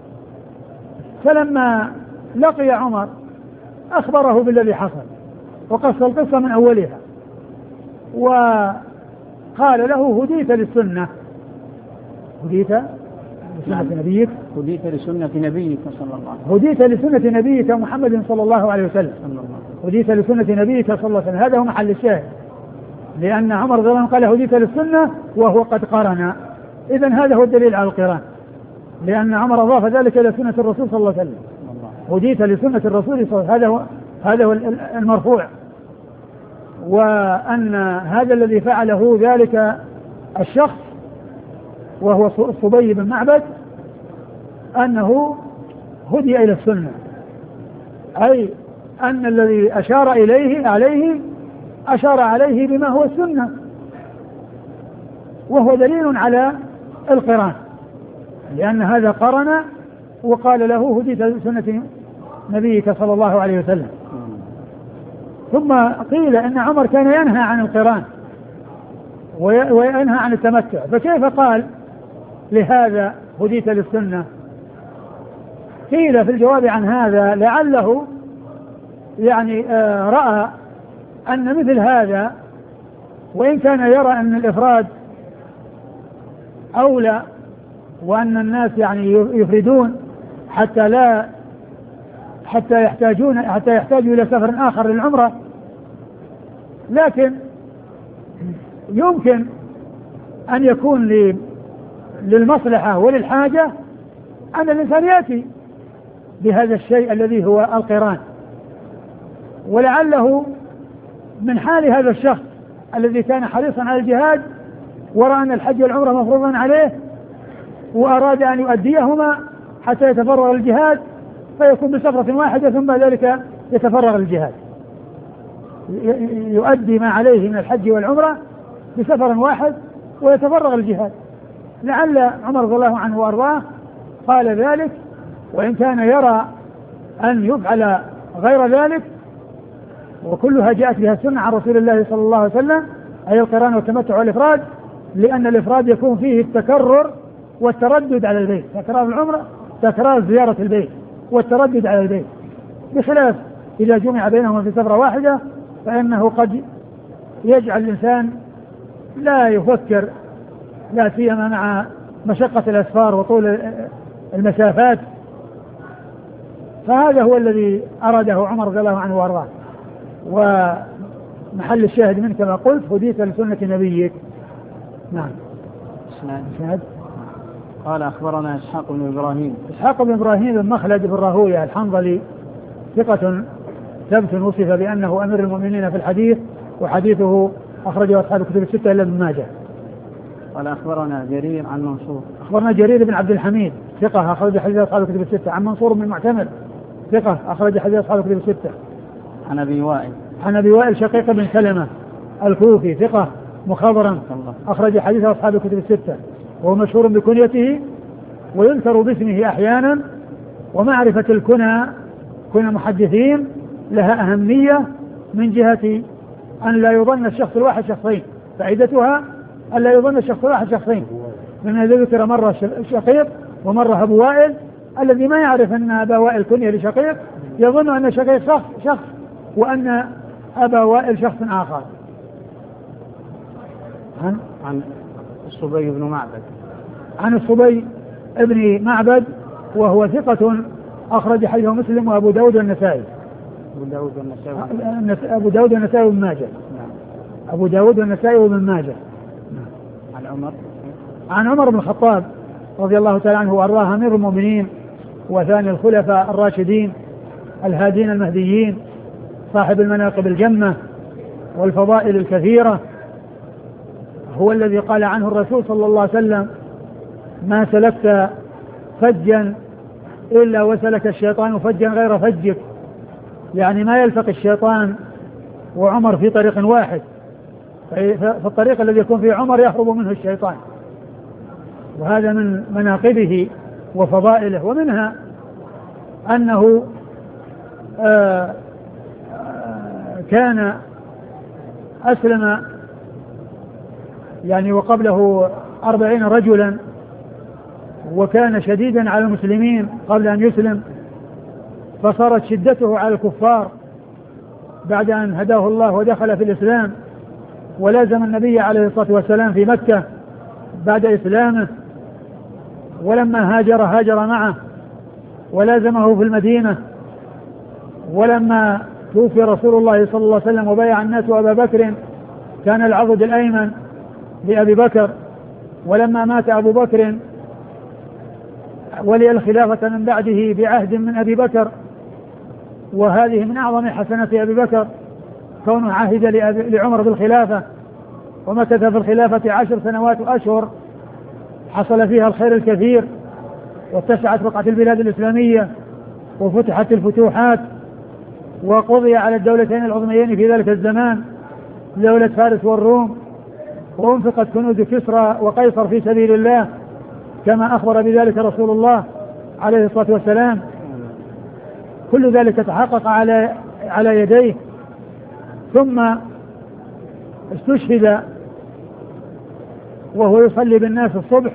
فلما لقي عمر أخبره بالذي حصل وقص القصة من أولها وقال له هديت للسنة، هديت لسنة نبيك محمد صلى الله عليه وسلم. هديت لسنة نبيك صلى الله عليه وسلم، هذا هو محل الشاهد، لأن عمر رضي الله عنه قال هديت للسنة وهو قد قرن، إذن هذا هو الدليل على القران، لأن عمر أضاف ذلك إلى سنة الرسول صلى الله عليه وسلم. هديت لسنة الرسول صلى الله عليه وسلم، هذا هو المرفوع. وأن هذا الذي فعله ذلك الشخص وهو الصبي بن معبد أنه هدي إلى السنة، أي أن الذي أشار عليه بما هو السنة، وهو دليل على القران، لأن هذا قرن وقال له هديت سنة نبيك صلى الله عليه وسلم. ثم قيل إن عمر كان ينهى عن القران وينهى عن التمتع، فكيف قال لهذا هديت للسنة؟ قيل في الجواب عن هذا لعله يعني رأى أن مثل هذا، وإن كان يرى أن الإفراد أولى وأن الناس يعني يفردون حتى يحتاجوا إلى سفر آخر للعمرة، لكن يمكن أن يكون للمصلحة وللحاجة أن الإنسان يأتي بهذا الشيء الذي هو القران، ولعله من حال هذا الشخص الذي كان حريصا على الجهاد ورأى أن الحج والعمرة مفروضا عليه وأراد أن يؤديهما حتى يتفرغ الجهاد، فيكون بسفرة واحدة ثم ذلك يتفرغ الجهاد، يؤدي ما عليه من الحج والعمرة بسفر واحد ويتفرغ الجهاد. لعل عمر رضي الله عنه وأرضاه قال ذلك، وإن كان يرى أن يفعل غير ذلك، وكلها جاءت بها السنة عن رسول الله صلى الله عليه وسلم، أي القران والتمتع والإفراد، لأن الإفراد يكون فيه التكرر والتردد على البيت، تكرار العمرة، تكرار زيارة البيت والتردد على البيت، بخلاف إذا جمع بينهما في سفرة واحدة فإنه قد يجعل الإنسان لا يفكر، لا سيما مع مشقة الأسفار وطول المسافات. فهذا هو الذي أراده عمر رضي الله عنه وأرضاه. ومحل الشاهد منه كما قلت هديت لسنة نبيك. نعم. اسناد. قال أخبرنا إسحاق بن إبراهيم بن مخلد بن راهويه الحنظلي، ثقة ثبت وصف بأنه أمير المؤمنين في الحديث، وحديثه أخرجه أصحاب الكتب الستة إلا ابن ماجه. قال أخبرنا جرير عن منصور. أخبرنا جرير بن عبد الحميد ثقة أخرج حديث أصحاب الكتب الستة. عن منصور بن المعتمر ثقة أخرج حديث أصحاب الكتب الستة. عن أبي وائل شقيق بن سلمة الكوفي ثقة مخضرا أخرج حديث أصحاب الكتب الستة، وهو مشهور بكنيته ويذكر باسمه أحيانا. ومعرفة الكنى كنى محدثين لها أهمية من جهة أن لا يظن الشخص الواحد شخصين، فائدتها أن لا يظن الشخص الواحد شخصين، من ذكر مرة شقيق ومرة أبو وائل، الذي ما يعرف أن أبا وائل كنية لشقيق يظن أن شقيق شخص وأن أبا وائل شخص آخر. عن الصبي بن معبد. عن الصبي ابن معبد وهو ثقة أخرج حديثه مسلم وأبو داود والنسائي. أبو داود والنسائي وابن ماجه. أبو داود والنسائي وابن ماجه. عن عمر بن الخطاب رضي الله تعالى عنه وأرضاه، أمير المؤمنين وثاني الخلفاء الراشدين الهادين المهديين، صاحب المناقب الجمة والفضائل الكثيرة، هو الذي قال عنه الرسول صلى الله عليه وسلم: ما سلكت فجا إلا وسلك الشيطان فجا غير فجك، يعني ما يلتقي الشيطان وعمر في طريق واحد، فالطريق الذي يكون فيه عمر يهرب منه الشيطان. وهذا من مناقبه وفضائله. ومنها أنه كان أسلم يعني وقبله 40 رجلا، وكان شديدا على المسلمين قبل أن يسلم، فصارت شدته على الكفار بعد أن هداه الله ودخل في الإسلام، ولازم النبي عليه الصلاة والسلام في مكة بعد إسلامه، ولما هاجر معه، ولازمه في المدينة. ولما توفي رسول الله صلى الله عليه وسلم وبايع الناس أبا بكر كان العضد الأيمن لأبي بكر. ولما مات أبو بكر ولي الخلافة من بعده بعهد من أبي بكر، وهذه من أعظم حسنات أبي بكر كونه عهد لعمر بالخلافة، ومكث في الخلافة 10 سنوات وأشهر حصل فيها الخير الكثير، واتسعت بقعة البلاد الإسلامية وفتحت الفتوحات، وقضي على الدولتين العظميين في ذلك الزمان، دولة فارس والروم، وانفقت كنوز كسرى وقيصر في سبيل الله كما أخبر بذلك رسول الله عليه الصلاة والسلام، كل ذلك تحقق على يديه. ثم استشهد وهو يصلي بالناس الصبح،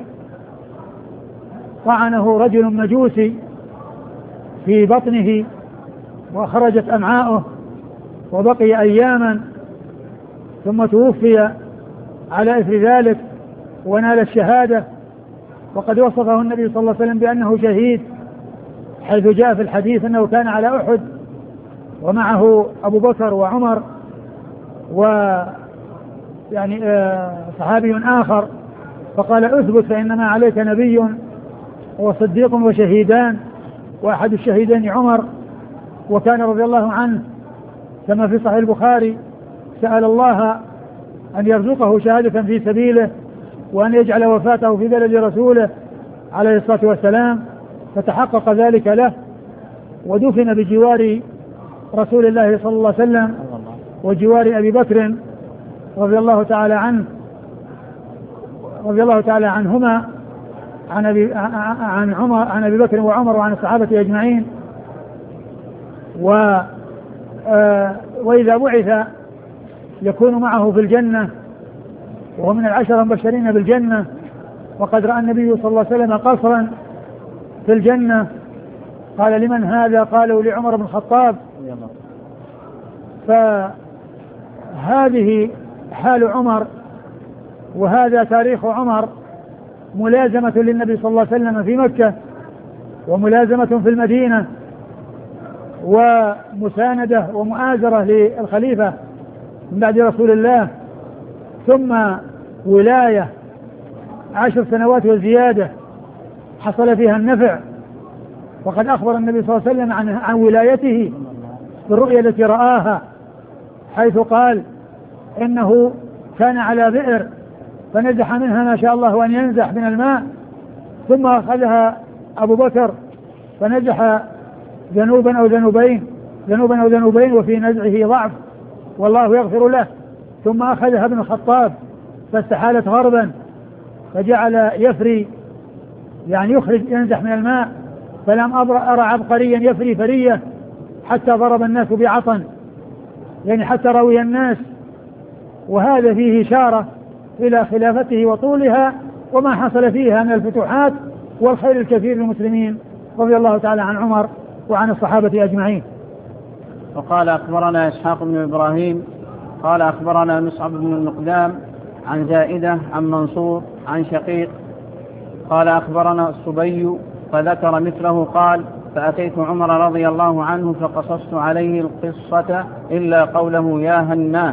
طعنه رجل مجوسي في بطنه وخرجت أمعاؤه وبقي أياما، ثم توفي على إثر ذلك ونال الشهادة. وقد وصفه النبي صلى الله عليه وسلم بأنه شهيد، حيث جاء في الحديث أنه كان على أحد ومعه أبو بكر وعمر يعني صحابي آخر، فقال اثبت فإنما عليك نبي وصديق وشهيدان، وأحد الشهيدين عمر. وكان رضي الله عنه كما في صحيح البخاري سأل الله أن يرزقه شهادة في سبيله وأن يجعل وفاته في بلد رسوله عليه الصلاة والسلام، فتحقق ذلك له، ودفن بجوار رسول الله صلى الله عليه وسلم وجوار أبي بكر رضي الله تعالى عنه، رضي الله تعالى عنهما، عن أبي بكر وعمر وعن الصحابة أجمعين. وإذا بعث يكون معه في الجنة، وهو من العشرة المبشرين بالجنة. وقد رأى النبي صلى الله عليه وسلم قصرا في الجنة، قال لمن هذا؟ قالوا لعمر بن الخطاب. فهذه حال عمر، وهذا تاريخ عمر، ملازمة للنبي صلى الله عليه وسلم في مكة، وملازمة في المدينة، ومساندة ومؤازرة للخليفة من بعد رسول الله، ثم ولاية 10 سنوات وزيادة حصل فيها النفع. وقد أخبر النبي صلى الله عليه وسلم عن ولايته بالرؤيا التي رآها، حيث قال إنه كان على بئر فنزح منها ما شاء الله أن ينزح من الماء، ثم أخذها أبو بكر فنزح ذنوبا أو ذنوبين وفي نزعه ضعف والله يغفر له، ثم أخذها ابن الخطاب فاستحالت غربا فجعل يفري، يعني ينزح من الماء، فلم أرى عبقريا يفري فرية حتى ضرب الناس بعطن، يعني حتى روي الناس. وهذا فيه إشارة إلى خلافته وطولها وما حصل فيها من الفتوحات والخير الكثير للمسلمين، رضي الله تعالى عن عمر وعن الصحابة أجمعين. وقال أخبرنا إسحاق بن إبراهيم قال أخبرنا مصعب بن المقدام عن زائدة عن منصور عن شقيق قال أخبرنا الصبي فذكر مثله قال فأتيت عمر رضي الله عنه فقصصت عليه القصة إلا قوله يا هناه.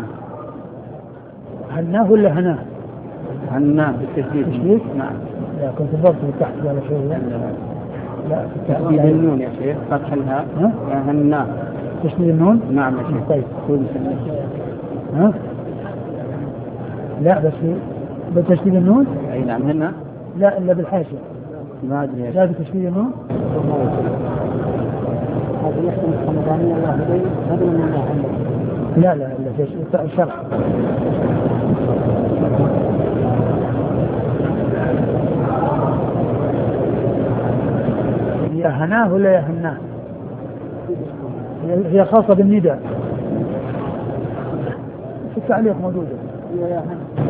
هناه ولا هناه؟ هناه بالتشديد. نعم. لا كنت ضبط تحت ولا شيء. لا تشديد النون يا شيخ، فتح الهاء. يا هناه تشديد النون. نعم يا شيخ. طيب. ها؟ لا بس بتشديد النون. أي نعم. هنا لا إلا بالحاشية. ما أدري. لا بتشديد النون. هذا يحكم الرمضانية الله عليه هذا من الله. لا لا لا الشرح. يا هناه ولا يا هناه؟ هي خاصة بالنداء، في التعليق موجودة. يا هناه.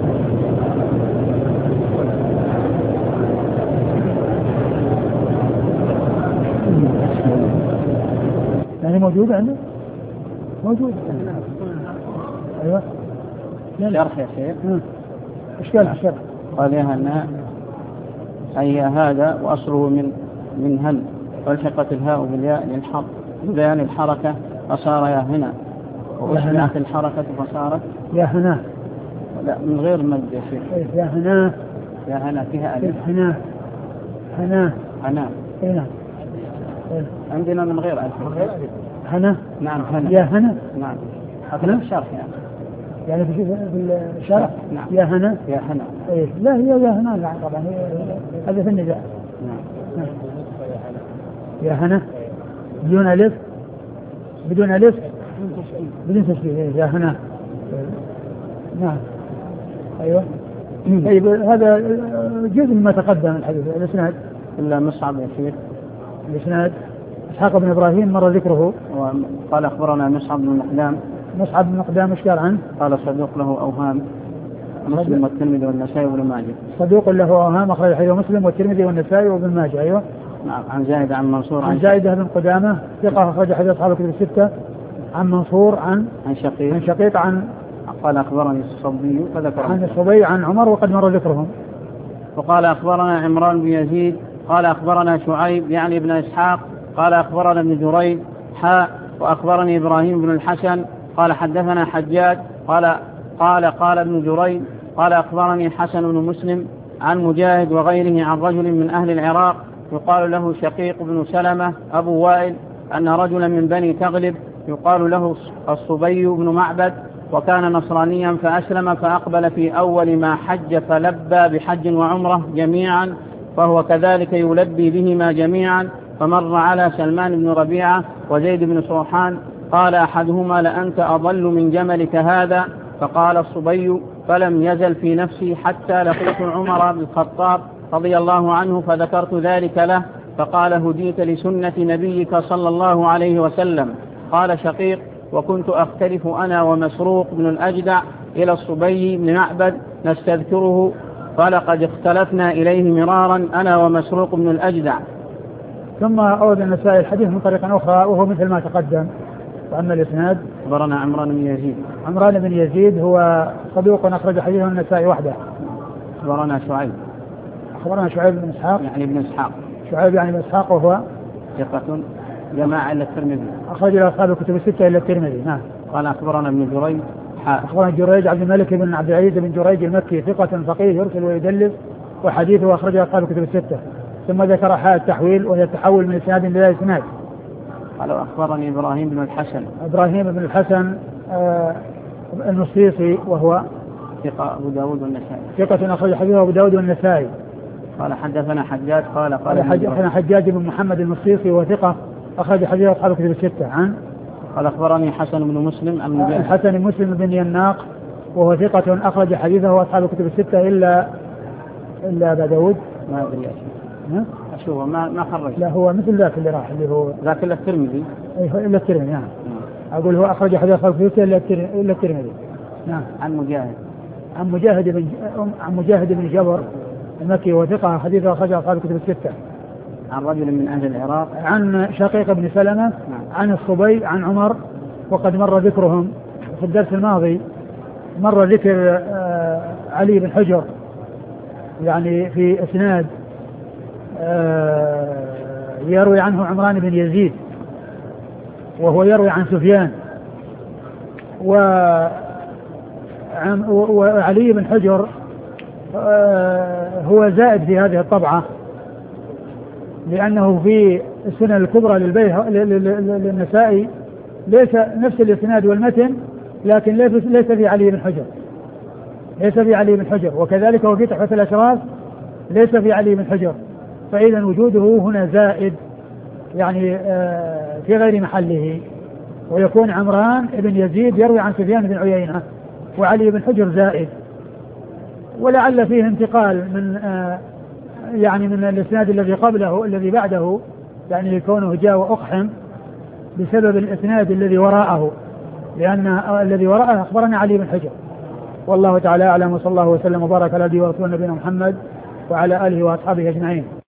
يعني موجودة عندك؟ موجودة. أيوة. شرح يا شيخ. إيش قال في الشرح؟ قال يا هناء أي هذا، وأصله من هن، والحقت الهاء بالياء للحق ببيان الحركة فصار يا هنا، وأشبعت الحركة فصارت يا هنا. لا من غير مد يا شيخ. يا هنا. يا هنا فيها ألف. هنا هنا هنا. هنا عندنا من غير ألف. هنا. نعم هنا. يا هنا. نعم. هذا في الشرح يعني في الشرح. نعم. يا هنا. يا هنا. إيه لا هي يا هنا. لا طبعا هذا في النداء. نعم. يا هنا بدون ألف. بدون ألف. بدون تشبيه. يا هنا. نعم. أيوة. طيب هذا جزء مما تقدم الحديث الإسناد. إلا مصعب يا شيخ الإسناد إسحاق بن إبراهيم مر ذكره. قال أخبرنا مصعب بن مقدام. مصعب بن مقدام إيش قال عنه؟ قال صدوق له أوهام، مسلم والترمذي والنسائي وابن ماجه. صدوق له أوهام أخرج حديث مسلم والترمذي والنسائي وابن ماجه. أيوه. نعم. عن زائد عن منصور عن زائدة بن قدامة ثقة أخرج حديث أصحاب الكتب الستة. عن منصور عن شقيق عن قال أخبرني الصبي فذكر عن الصبي عن عمر وقد مر ذكرهم. وقال أخبرنا عمران بن يزيد قال أخبرنا شعيب يعني ابن إسحاق قال أخبرنا ابن جريج وأخبرني إبراهيم بن الحسن قال حدثنا حجاج قال ابن جريج قال أخبرني حسن بن مسلم عن مجاهد وغيره عن رجل من أهل العراق يقال له شقيق بن سلمة أبو وائل أن رجلا من بني تغلب يقال له الصبي بن معبد وكان نصرانيا فأسلم فأقبل في أول ما حج فلبى بحج وعمرة جميعا فهو كذلك يلبي بهما جميعا فمر على سلمان بن ربيعة وزيد بن صوحان قال أحدهما لأنت أضل من جملك هذا فقال الصبي فلم يزل في نفسي حتى لقيت عمر بن الخطاب رضي الله عنه فذكرت ذلك له فقال هديت لسنة نبيك صلى الله عليه وسلم. قال شقيق وكنت أختلف أنا ومسروق بن الأجدع إلى الصبي بن معبد نستذكره فلقد اختلفنا إليه مرارا أنا ومسروق بن الأجدع. ثم أورد النسائي الحديث من طريقة أخرى وهو مثل ما تقدم. وأما الإسناد أخبرنا عمران بن يزيد. عمران بن يزيد هو صدوق أخرج حديثه النسائي وحده. أخبرنا شعيب بن إسحاق يعني ابن إسحاق. شعيب يعني ابن إسحاق وهو ثقة جماعة إلا الترمذي أخرج له أصحاب الكتب الستة إلا الترمذي. نعم. قال أخبرنا ابن جريج أخبرنا جريج عبد الملك بن عبد العزيز بن جريج المكي ثقة فقيه يرسل ويدلس وحديثه أخرجه أصحاب الكتب الستة. ثم ذكر حال التحويل وهي التحول من إسناد إلى إسناد. قال أخبرني إبراهيم بن الحسن المصيصي وهو ثقة أبو داود والنسائي. ثقة أخرج حديثه أبو داود والنسائي. قال حدثنا حجاج قال حدثنا حجاج بن محمد المصيصي وثقة أخرج حديثه أصحاب الكتب الستة. قال أخبرني حسن بن مسلم الحسن بن مسلم بن يناق وهو ثقة أخرج حديثه أصحاب الكتب الستة إلا أبا داود. ما أدري أشوفه ما خرج. لا هو مثل ذاك اللي راح اللي هو ذاك إلا الترمذي. إلا الترمذي. نعم. أقول هو أخرج حديث أصحاب الكتب الستة إلا الترمذي. نعم. عن مجاهد بن جبر المكي وثقة حديثه أخرج أصحاب الكتب الستة. عن رجل من أهل العراق عن شقيق بن سلمة عن الصبي عن عمر وقد مر ذكرهم في الدرس الماضي. مر ذكر علي بن حجر يعني في إسناد يروي عنه عمران بن يزيد وهو يروي عن سفيان وعلي بن حجر هو زائد في هذه الطبعة لأنه في السنن الكبرى للنسائي ليس نفس الإسناد والمتن لكن ليس في علي بن حجر وكذلك هو في تحفة الأشراف ليس في علي بن حجر فإذا وجوده هنا زائد يعني في غير محله ويكون عمران بن يزيد يروي عن سفيان بن عيينة وعلي بن حجر زائد ولعل فيه انتقال من يعني من الإسناد الذي قبله الذي بعده يعني كونه جاء وأقحم بسبب الإسناد الذي وراءه لأن الذي وراءه أخبرنا علي بن حجر. والله تعالى أعلم وصلى الله وسلم وبارك على نبينا ورسولنا نبينا محمد وعلى آله وأصحابه أجمعين.